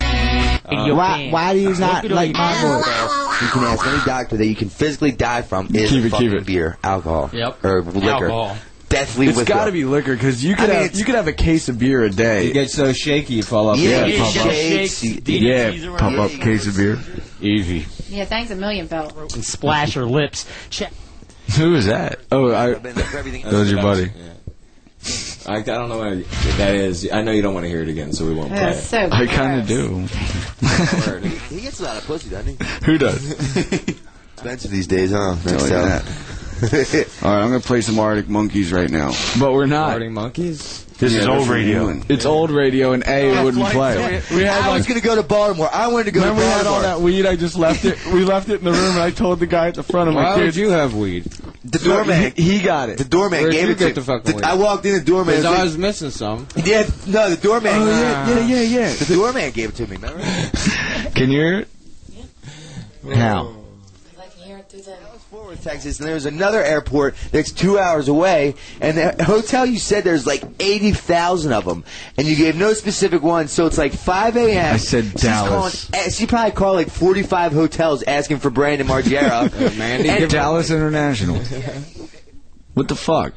Why do you not like my voice? You can ask any doctor that you can physically die from is Keep it, fucking keep it. beer, alcohol, Yep. or liquor. Alcohol. Deathly It's with got to be liquor because you could I mean, have you could have a case of beer a day. you get so shaky you fall off. Yeah, the you pump up. shakes. Yeah, pump up case of beer. Easy. Yeah, thanks a million, Phil. And splash her lips. Check. Who is that? Oh, that was your buddy. I don't know what that is. I know you don't want to hear it again, so we won't play That's it. so I kind of gross. do. He gets a lot of pussy, doesn't he? Who does? Expensive these days, huh? Really that. All right, I'm gonna play some Arctic Monkeys right now, but we're not. Arctic Monkeys? This is they're old from radio. England. It's old radio, and A wouldn't play. We had I was going to go to Baltimore. I wanted to go Remember to we had all Baltimore. that weed? I just left it. We left it in the room, and I told the guy at the front of my Why kids. would you have weed? The doorman. He got it. The doorman Where'd gave you it get to the fucking weed? I walked in, the doorman. Because was I like- was missing some. Yeah, no, the doorman. Oh, yeah. The doorman gave it to me, remember? Can you hear it? How? Forward, Texas, and there was another airport that's 2 hours away, and the hotel you said there's like 80,000 of them, and you gave no specific one, so it's like 5 a.m. I said Dallas. She probably called like 45 hotels asking for Brandon Margera. Mandy, And- give Dallas International. What the fuck?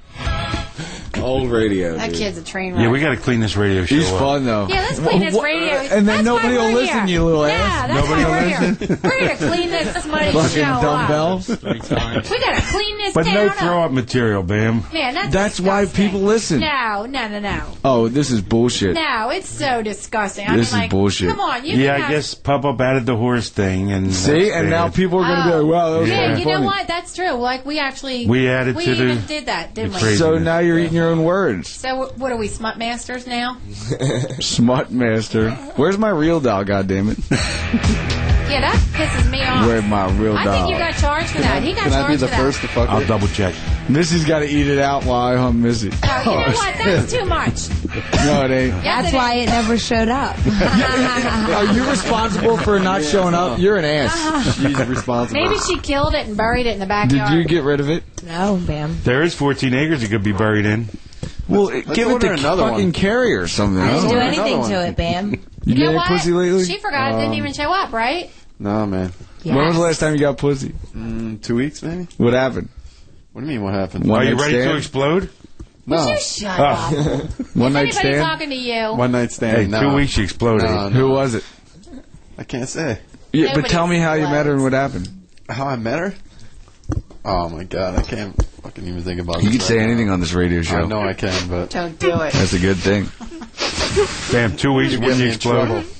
Old radio. That dude. kid's a train wreck. Yeah, we got to clean this radio show He's up. fun though. Yeah, let's clean this radio. And then That's nobody why will we're listen, here. you little Yeah, ass. that's Nobody why will we're here. listen? We're here to clean this money Fucking show up. dumbbells. We gotta clean this But town no up. throw up material, Bam. Man, That's why disgusting. people listen. No. Oh, this is bullshit. No, it's so disgusting. I This mean, is like, bullshit. Come on, you Yeah, can I have- guess Pop Up added the horse thing, and See, that's and now bad. people are going to be like, wow, that was Yeah, kind of you funny. know what? That's true. Like we actually We added to the- even did that, didn't the we? crazy- So now you're eating your own words. So what are we, smut masters now? Smut master. Where's my real doll, goddammit? Yeah, that pisses me off. Where's my real I doll? think you got charged for that. He got Can I be charged the for that. first to fuck I'll it? double check. Missy's got to eat it out while I hunt Missy. Oh, you know what? That's too much. No, it ain't. Yes, That's it why is. it never showed up. Are you responsible for not showing up? You're an ass. She's responsible. Maybe she killed it and buried it in the Did backyard. you get rid of it? No, Bam. There is 14 acres it could be buried in. Well, give it order to another fucking one. Carrie or something. I didn't do Another anything one. to it, Bam. You You get know any what? pussy lately? She forgot. It didn't even show up, right? No, man. When was the last time you got pussy? 2 weeks, maybe? What happened? What do you mean, what happened? One Are you night ready to stand? explode? No. You shut up. One night Anybody stand? talking to you? One night stand. Hey, no. 2 weeks she exploded. No, Who was it? I can't say. Yeah, but Nobody tell me how you met her and what happened. How I met her? Oh, my God. I can't fucking even think about You this can say right anything on this radio now. show. I know I can, but... Don't do it. That's a good thing. Bam, 2 weeks You when get you me in trouble. explode.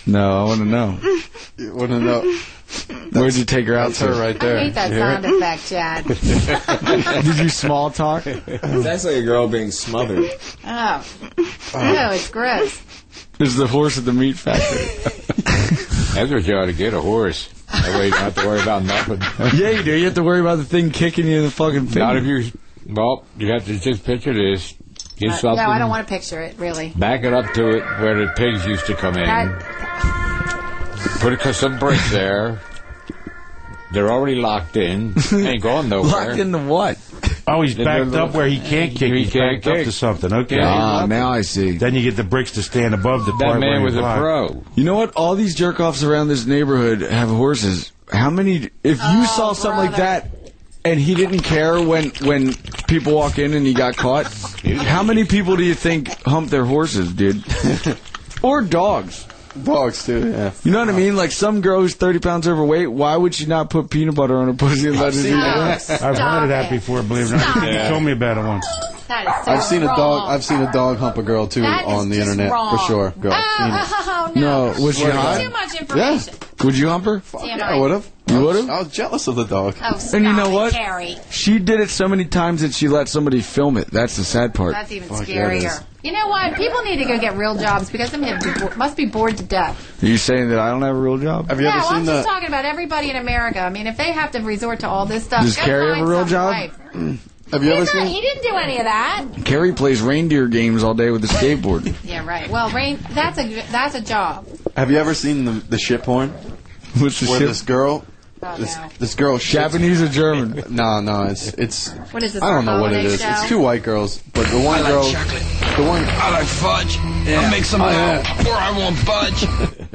No, I want to know. You want to know? Where'd you take her out That's to? her right there. I hate that sound effect, Chad. Did you small talk? It's actually a girl being smothered. Oh. No, it's gross. There's the horse at the meat factory. That's what you ought to get, a horse. That way you don't have to worry about nothing. Yeah, you do. You have to worry about the thing kicking you in the fucking finger. Not if you... Well, you have to just picture this. Get something. No, I don't want to picture it, really. Back it up to it where the pigs used to come in. Put some bricks there. They're already locked in. Ain't going nowhere. Locked into what? Oh, he's backed up where he can't kick. He's backed up to something. Okay. Ah, now I see. Then you get the bricks to stand above the part That man where was he's a locked. pro. You know what? All these jerk-offs around this neighborhood have horses. How many... If you saw something like that and he didn't care when people walk in and he got caught, how many people do you think hump their horses, dude? Or dogs. Dogs, too, yeah. You know what I mean? Like, some girl who's 30 pounds overweight, why would she not put peanut butter on her pussy and let her eat it? I've heard of that before, believe it or not. You told me about it once. That is so I've seen wrong. I've seen a dog hump a girl too That is on the just internet wrong. for sure. Girl, seen it. Oh, No, was she hot? Too much information. Would you hump her? Damn Yeah, I right. would have. You would have? I was jealous of the dog. Oh, stop And you know it, what? Carrie. She did it so many times that she let somebody film it. That's the sad part. That's even Fuck, yeah, it scarier. is. You know what? People need to go get real jobs because they must be bored to death. Are you saying that I don't have a real job? Have you Yeah, ever well, I'm seen just the? talking about everybody in America. I mean, if they have to resort to all this stuff, Does go Carrie have find a real some job? life. Have you ever He seen? didn't do any of that. Carrie plays reindeer games all day with a skateboard. Yeah, right. Well, that's a job. Have you ever seen the shit porn? What's the Where shit? this girl, Oh, no. this girl, shits- Japanese or German? No, it's. What is this? I don't know what it holiday is. show? It's two white girls, but the one girl, the one. I like fudge. I'll make some now, or I won't budge.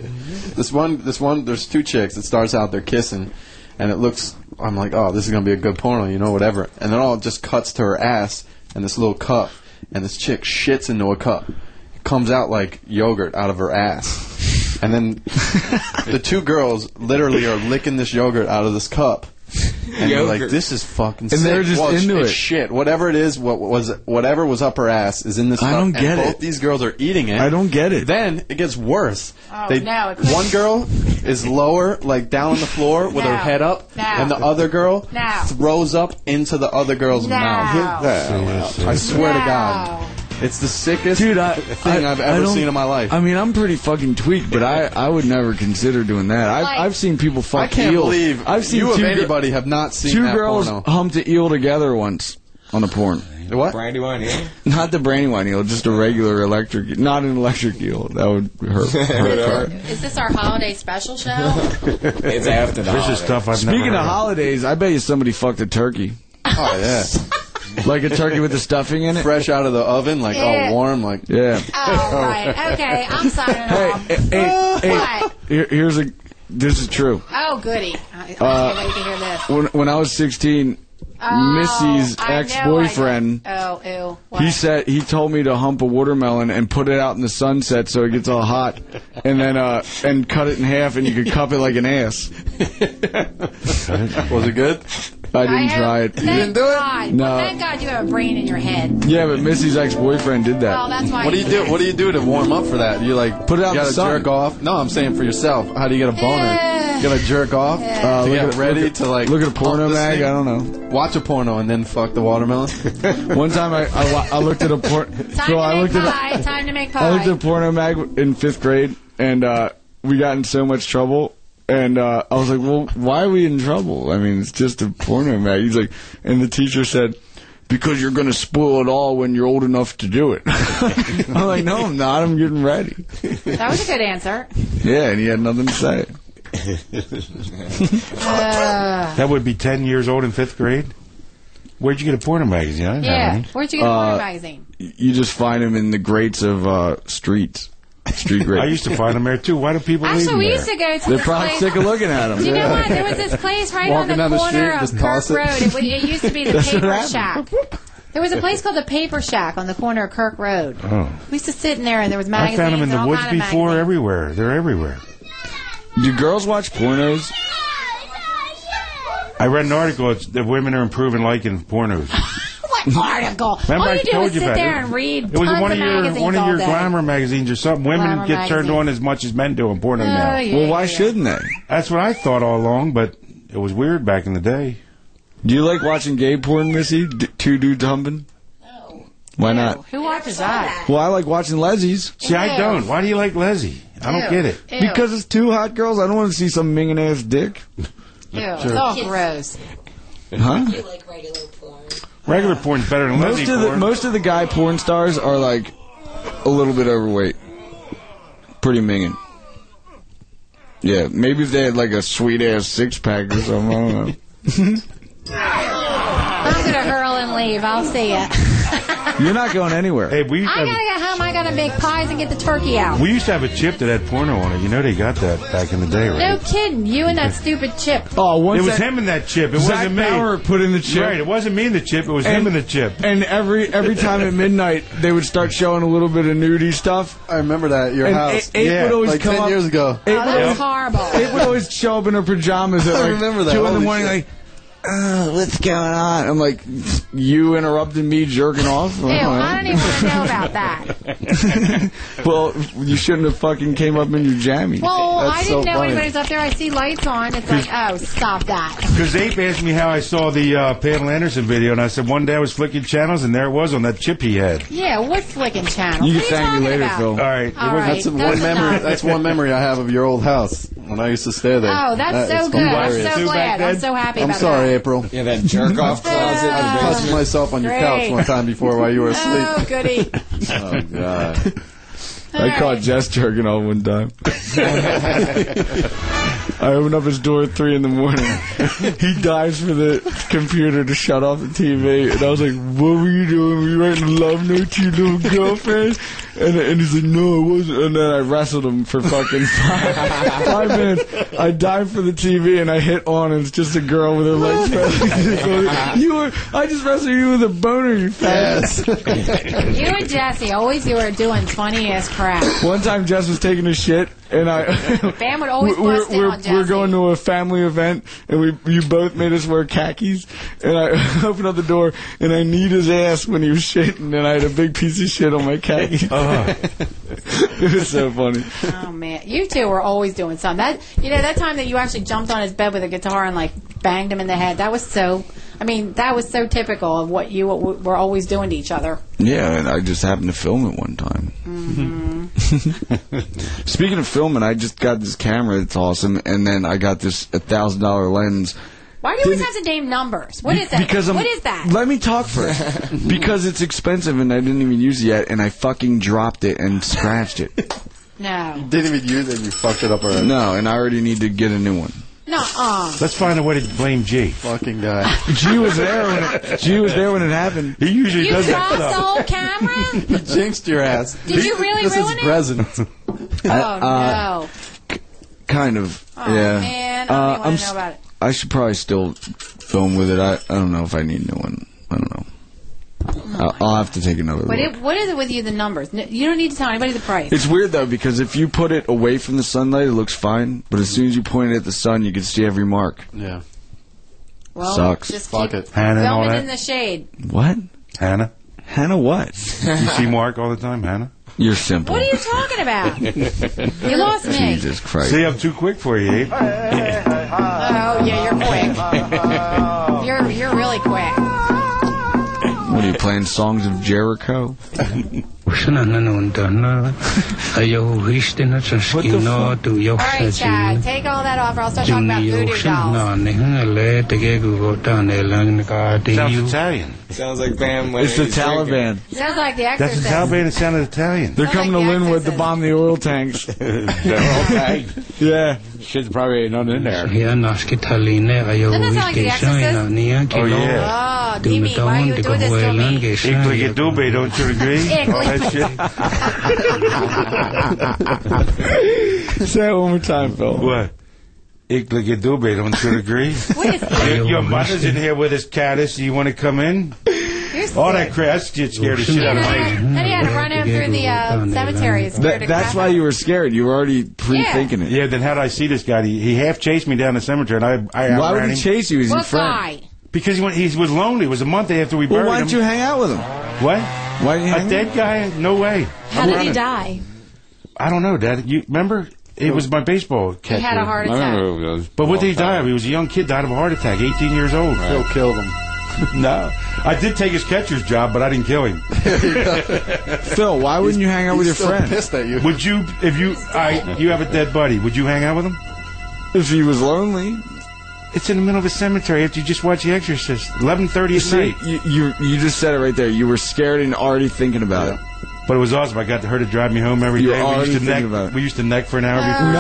This one. There's two chicks. It starts out they're kissing, and it looks. I'm like, oh, this is gonna be a good porno, whatever. And then all it just cuts to her ass and this little cup, and this chick shits into a cup. It comes out like yogurt out of her ass, and then the two girls literally are licking this yogurt out of this cup. And you're like, this is fucking sick. And they're just into it's it. shit. Whatever it is, whatever was up her ass is in this cup. I don't get and it. both these girls are eating it. I don't get it. Then it gets worse. Oh, no, it one girl is lower, like down on the floor with her head up, No. and the other girl No. throws up into the other girl's No. mouth. I swear to God. It's the sickest thing I've ever don't- seen in my life. I mean, I'm pretty fucking tweaked, but I would never consider doing that. I've seen people fuck I can't eels. believe I've seen you of two anybody have not seen two that girls porno. humped an eel together once on a porn. What? Brandywine eel? Not the Brandywine eel, just a regular electric, not an electric eel. That would hurt. Is this our holiday special show? It's after the This is stuff I've Speaking never of heard. holidays, I bet you somebody fucked a turkey. Oh yeah, Like a turkey with the stuffing in it? fresh out of the oven, like Yeah. all warm, like Yeah. Oh, right. Okay, I'm signing off. Hey, What? here's a. This is true. Oh, goody. I can't wait to hear this. When I was 16, Missy's I know ex-boyfriend, I know. Oh, ew. What? he told me to hump a watermelon and put it out in the sunset so it gets all hot, and then and cut it in half and you could cup it like an ass. Was it good? I didn't try it. Thank God. No. Well, thank God you have a brain in your head. Yeah, but Missy's ex-boyfriend did that. Oh, that's why. What do you do? What do you do to warm up for that? You like Put it out you in gotta the sun. jerk off. No, I'm saying for yourself. How do you get a boner? You gotta jerk off to get ready to like look at a porno pump this mag. thing? I don't know. Watch a porno and then fuck the watermelon. One time I looked at a porn. Time to make pie. I looked at a porno mag in 5th grade, and we got in so much trouble. And I was like, well, why are we in trouble? I mean, it's just a porno mag. He's like, and the teacher said, because you're going to spoil it all when you're old enough to do it. I'm like, no, I'm not. I'm getting ready. That was a good answer. Yeah, and he had nothing to say. That would be 10 years old in 5th grade? Where'd you get a porno magazine? I didn't have Yeah. any. Where'd you get a porn magazine? You just find him in the grates of streets. Street grates. I used to find them there, too. Why do people leave Actually, them we there? used to go to They're this probably place. sick of looking at them. Do you know what? There was this place right Walking on down the the corner street, of just toss Kirk it. Road. It used to be the That's what Paper happened. Shack. There was a place called the Paper Shack on the corner of Kirk Road. Oh. We used to sit in there, and there was I magazines. found them in and the all woods kind of before magazines. everywhere. They're everywhere. Do girls watch pornos? I read an article. It's that women are improving liking pornos. What article? Remember All I you do told is you sit about there it. and read It was tons one of of magazines your all day. glamour magazines or something. Women Glamour get turned magazine. on as much as men do in porno now. yeah, Well, why shouldn't they? That's what I thought all along, but it was weird back in the day. Do you like watching gay porn, Missy? Two dudes humping? No. Why not? Who watches that? Well, I like watching Leslie's. See, I don't. Why do you like Leslie? I don't get it. Ew. Because it's two hot girls. I don't want to see some minging ass dick. Ew, it's all gross. Huh? You like regular porn. Regular porn's better than Leslie porn. Most of the guy porn stars are like a little bit overweight. Pretty minging. Yeah, maybe if they had like a sweet ass six pack or something. I don't know. I'm gonna hurl and leave. I'll see ya. You're not going anywhere. Hey, we used I to gotta have, get home. I gotta make pies and get the turkey out. we used to have a chip that had porno on it. You know they got that back in the day, right? No kidding. You and that stupid chip. Oh, It was him and that chip. It Zach wasn't me. Bauer put in the chip. Right, it wasn't me and the chip. It was him and the chip. And every time at midnight, they would start showing a little bit of nudie stuff. I remember that at your And house. Abe would always like come 10 up, years ago. Oh, that was horrible. Abe would always show up in her pajamas at I like remember that. 2 in the Holy morning, shit. like, what's going on? I'm like, you interrupted me jerking off? Ew, I don't even want to know about that. Well, you shouldn't have fucking came up in your jammies. Well, That's I didn't so know funny. anybody's up there. I see lights on. It's like, oh, stop that. Because Abe asked me how I saw the Pamela Anderson video, and I said one day I was flicking channels, and there it was on that chip he had. Yeah, what flicking channel? You What can are thank me talking later, about? Phil. All right. All right. That's one memory. enough. That's one memory I have of your old house when I used to stay there. Oh, that's It's so good. I'm hilarious. so glad. I'm so happy I'm about sorry, that. April. Yeah, that jerk-off closet. I touched myself on your Great. couch one time before while you were asleep. Oh, goody. Oh, God. I caught Jess jerking off one time. I opened up his door at 3 in the morning. He dives for the computer to shut off the TV, and I was like, "What were you doing? Were you writing a love note to your little girlfriend?" And he's like, "No, I wasn't." And then I wrestled him for fucking 5 minutes. I dive for the TV and I hit on, and it's just a girl with her legs spread. I just wrestled you with a boner, you fat ass. You and Jesse, always you were doing funny ass crap. One time Jess was taking a shit, and Bam would always bust in on Jesse. we're going to a family event, and you both made us wear khakis, and I opened up the door, and I kneed his ass when he was shitting, and I had a big piece of shit on my khakis. It was so funny. Oh man, you two were always doing something. That time that you actually jumped on his bed with a guitar and like banged him in the head. That was so. I mean, that was so typical of what you were always doing to each other. Yeah, and I just happened to film it one time. Mm-hmm. Speaking of filming, I just got this camera that's awesome, and then I got this $1,000 lens. Why do you always have to name numbers? What is that? What is that? Let me talk first. Because it's expensive and I didn't even use it yet, and I fucking dropped it and scratched it. No. You didn't even use it and you fucked it up already. No, and I already need to get a new one. No. Let's find a way to blame G. Fucking guy. G was there when it happened. He usually You does that dropped the stuff. whole camera? You jinxed your ass. Did you really This ruin is it? present. No. Kind of. Oh, yeah. man, I don't even want to know about it. I should probably still film with it. I don't know if I need a new one. I don't know. I'll have to take another look. What is it with you, the numbers? You don't need to tell anybody the price. It's weird, though, because if you put it away from the sunlight, it looks fine. But as soon as you point it at the sun, you can see every mark. Yeah. Well, sucks. just Fuck keep it. Hannah and all filming that. in the shade. What? Hannah? Hannah what? You see Mark all the time, Hannah? You're simple. What are you talking about? You lost me. Jesus Christ. See, I'm too quick for you, Abe. Oh, yeah, you're quick. You're really quick. What are you playing? Songs of Jericho? All right, Chad, take all that off or I'll start talking about voodoo dolls. Sounds Italian. Sounds like Bam when It's the he was drinking. Taliban. Sounds like the That's Exorcist. the Taliban. It sounded Italian. They're coming to like the Linwood to Exorcist. bomb the oil tanks. They're all tagged. Yeah. Shit's probably none in there. Doesn't that sound like the Exorcist? Oh, yeah. Oh, Dimi, why are you doing this to me? Ickly Dube, don't you agree? All that shit. Say it one more time, Phil. What? Ickly Dube, don't you agree? What is that? Your mother's in here with us, Caddis. You want to come in? All that crap. That shit scared the shit out of me. Then he had to run him through the cemetery. It scared the That's crap why out you were scared. You were already pre-thinking it. Yeah, then how did I see this guy? He half chased me down the cemetery, and I Why would outran he him. chase you? He's your What friend. guy? Because he was lonely. It was a month after we buried him. Well, why didn't you hang out with him? What? Why didn't you hang A dead guy? No way. How did he die? I don't know, Dad. You remember? It was my baseball catcher. He had a heart I attack. remember who it was. But what did he die of? He was a young kid, died of a heart attack, 18 years old. Phil killed him. No. I did take his catcher's job, but I didn't kill him. Phil, why wouldn't you hang out with your friend? Pissed at you. Would you, if you have a dead buddy, would you hang out with him? If he was lonely. It's in the middle of a cemetery after you just watch The Exorcist. 11:30 at night. You just said it right there. You were scared and already thinking about it. But it was awesome. I got her to drive me home every You day. were already We used thinking about it. we used to neck for an hour before.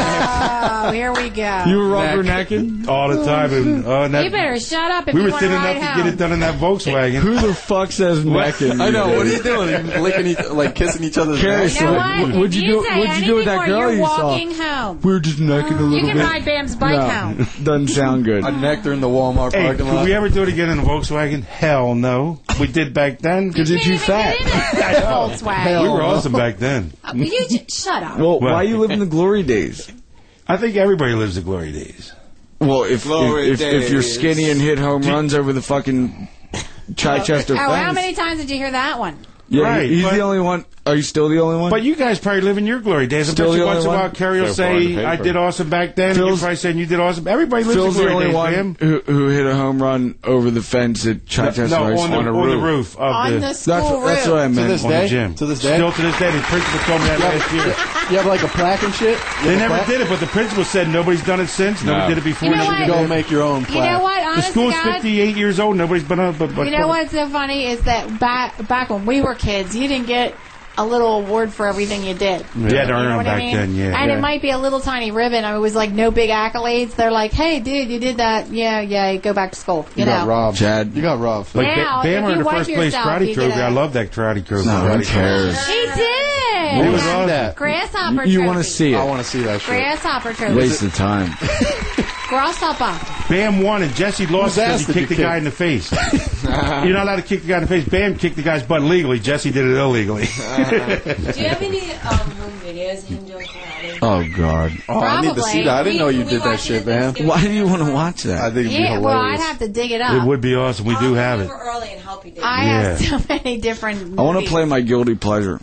Oh, here we go. You were rubbernecking? All the time. And, You better shut up if we you were want to thin ride enough to home. get it done in that Volkswagen. Who the fuck says necking? I know. What are you doing? Licking, like kissing each other's Carrie, necks? You know what? What'd you If do? say What'd you do with that anything girl while you you're saw? walking home. We were just necking a little You can bit. ride Bam's bike home. Doesn't sound good. I necked her in the Walmart Hey, parking could lot. we ever do it again in a Volkswagen? Hell no. We did back then. Because you're too fat. Volkswagen. We were awesome back then. You just shut up. Well, Well- why you live in the glory days? I think everybody lives the glory days. Well, if Glory if you're days. skinny and hit home runs over the fucking Chichester Oh, fence. how many times did you hear that one? Yeah, Right, he's but- the only one. Are you still the only one? But you guys probably live in your glory days. I Still bet you the once in a only while one? Carrie will So far in say, the I paper. did awesome back then. And you're Phil's- probably saying you did awesome. Everybody lives Phil's the the glory only days, one Bam. who hit a home run over the fence at Chichester No, High on School. the roof of On the school That's roof. what I To meant. this on the day? gym. To this day? Still to this day. The principal told me that last year. You have like a plaque and shit? They never did it, but the principal said nobody's done it since. Nobody No. did it before. You know nobody what? did Go it. make your own You plaque. know what? The Honest school's to God, 58 years old. Nobody's been on. But you know what's so funny is that back when we were kids, you didn't get a little award for everything you did. You had to You earn know them what I back mean? then, yeah. And Yeah. it might be a little tiny ribbon. I mean, it was like no big accolades. They're like, hey, dude, you did that. Yeah, go back to school. You, You got know. robbed. Chad. You got robbed. Like Now, Bam if earned you the wipe first place yourself, karate you trophy. get a- I love that karate trophy. No, who cares? He did. It was awesome. that. Grasshopper You trophy. want to see I it? want to see that shit. Grasshopper trophy. Waste of time. Grasshopper. Bam won and Jesse lost Whose ass because he did kicked you the guy kick? in the face. You're not allowed to kick the guy in the face. Bam kicked the guy's butt legally. Jesse did it illegally. Do you have any home videos of him doing karate? Oh God. Oh, I need to see that. I didn't know you We did that watched shit, it man. Thanksgiving Why do you want to watch I that? think it'd be Yeah, well, I'd hilarious. have to dig it It up. would be awesome. We do have it. Over early and help you do I have so many different. I want to movies. play my guilty pleasure.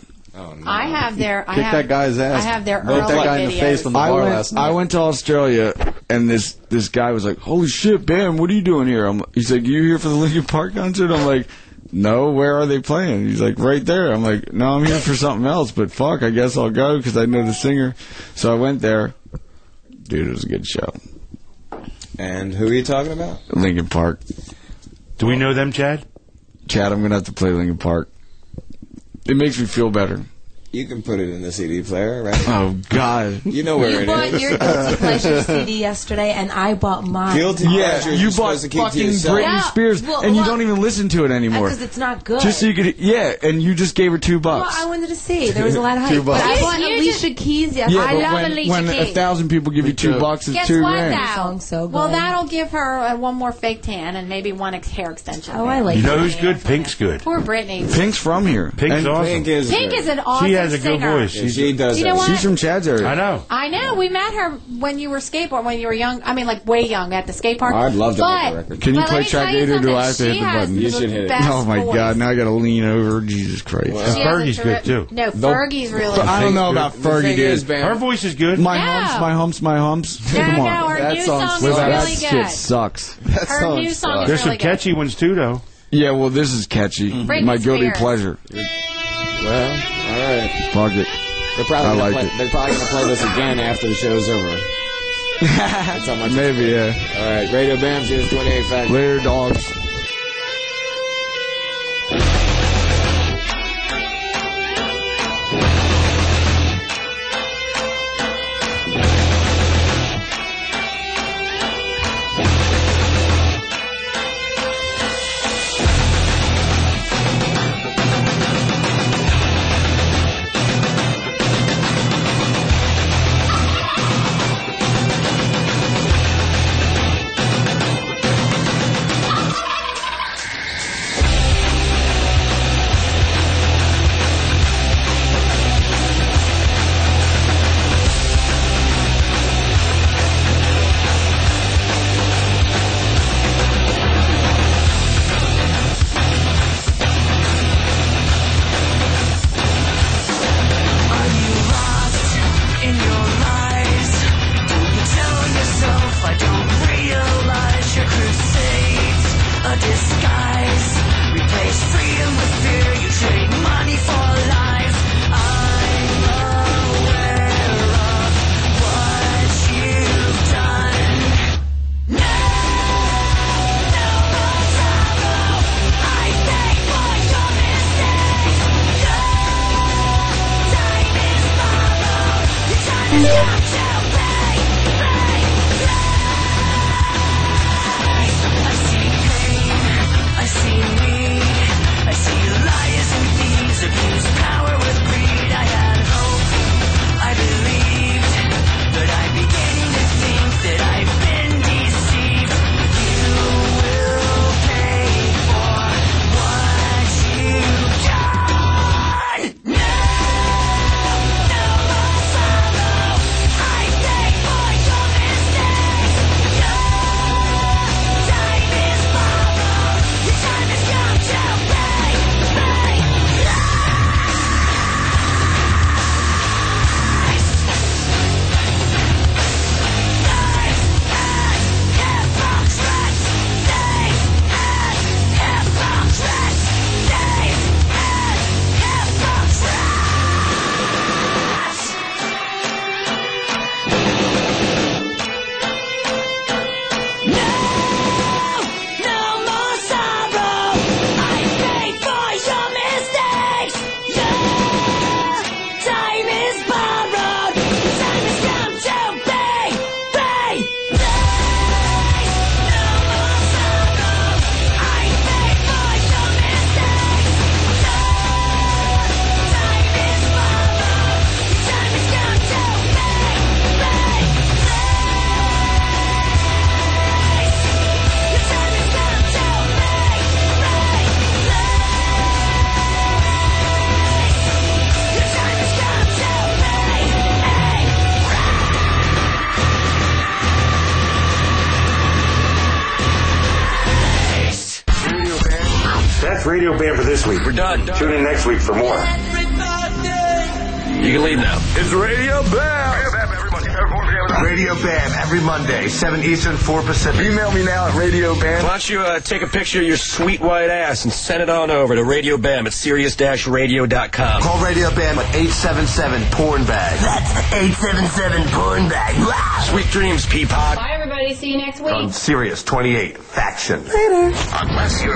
I have their. I Kick have, that guy's ass. I have their Vote early that guy in videos. the face from the bar last night. I went to Australia, and this guy was like, "Holy shit, Bam! What are you doing here?" He's like, "You here for the Linkin Park concert?" I'm like, "No, where are they playing?" He's like, "Right there." I'm like, "No, I'm here for something else, but fuck, I guess I'll go because I know the singer." So I went there. Dude, it was a good show. And who are you talking about? Linkin Park. Do we know them, Chad? Chad, I'm gonna have to play Linkin Park. It makes me feel better. You can put it in the CD player, right? Oh God! You know where You it bought is. your Guilty Pleasure CD yesterday, and I bought mine. Guilty Yeah, pleasure. you You're bought supposed to keep to fucking yourself. Britney Yeah, Spears, well, and you well, don't even listen to it anymore. Because it's not good. Just so you could, yeah, and you just gave her $2. Well, I wanted to see. There was a lot of hype. $2. But I bought You Alicia Keys yesterday. Yeah, I but love when, Alicia when Keys. 1,000 people give you $2, it's Guess $2 what, grand. though? Song's so good. Well, that'll give her one more fake tan and maybe one hair extension. Oh, I like You know that. who's good? Pink's good. Poor Brittany. Pink's from here. Pink's And awesome. Pink is Pink good. is an awesome She has a good singer. voice. Yeah, she does. You know that. what? She's from Chad's area. I know. I know. We met her when you were skateboarding, when you were young. I mean, like way young at the skate park. I'd love to make But- a record. Can you but play let me track tell you 8 or do I have to something. hit the She has button? You should hit it. best Oh my voice. God! Now I got to lean over. Jesus Christ! She has a Fergie's good, terrific- too. No, Fergie's really I don't know about The Fergie, thing is, dude. Bam, Her voice is good. My No. humps, my humps, my humps. No, Come on. no, her That new song song is sucks. that really shit good. sucks. That Her song new song sucks. is There's some really good. catchy ones, too, though. Yeah, well, this is catchy. Britney My guilty Spears. pleasure. well, all right. Fuck it. They're probably I gonna like play, it. They're probably gonna play this again after the show's over. That's how much. Maybe, yeah. All right, Radio Bam's here's 28 Facts. Later, dogs. Radio Bam for this week. We're done. Tune in next week for more. You can leave now. It's Radio Bam. Radio Bam every Monday, 7 Eastern, 4 Pacific. Email me now at Radio Bam. Why don't you take a picture of your sweet white ass and send it on over to Radio Bam at Sirius-Radio.com. Call Radio Bam at 877-PORN-BAG. That's 877-porn-bag. Wow. Sweet dreams, Peapod. Bye, everybody. See you next week. On Sirius 28, Faction. Later. Unless you're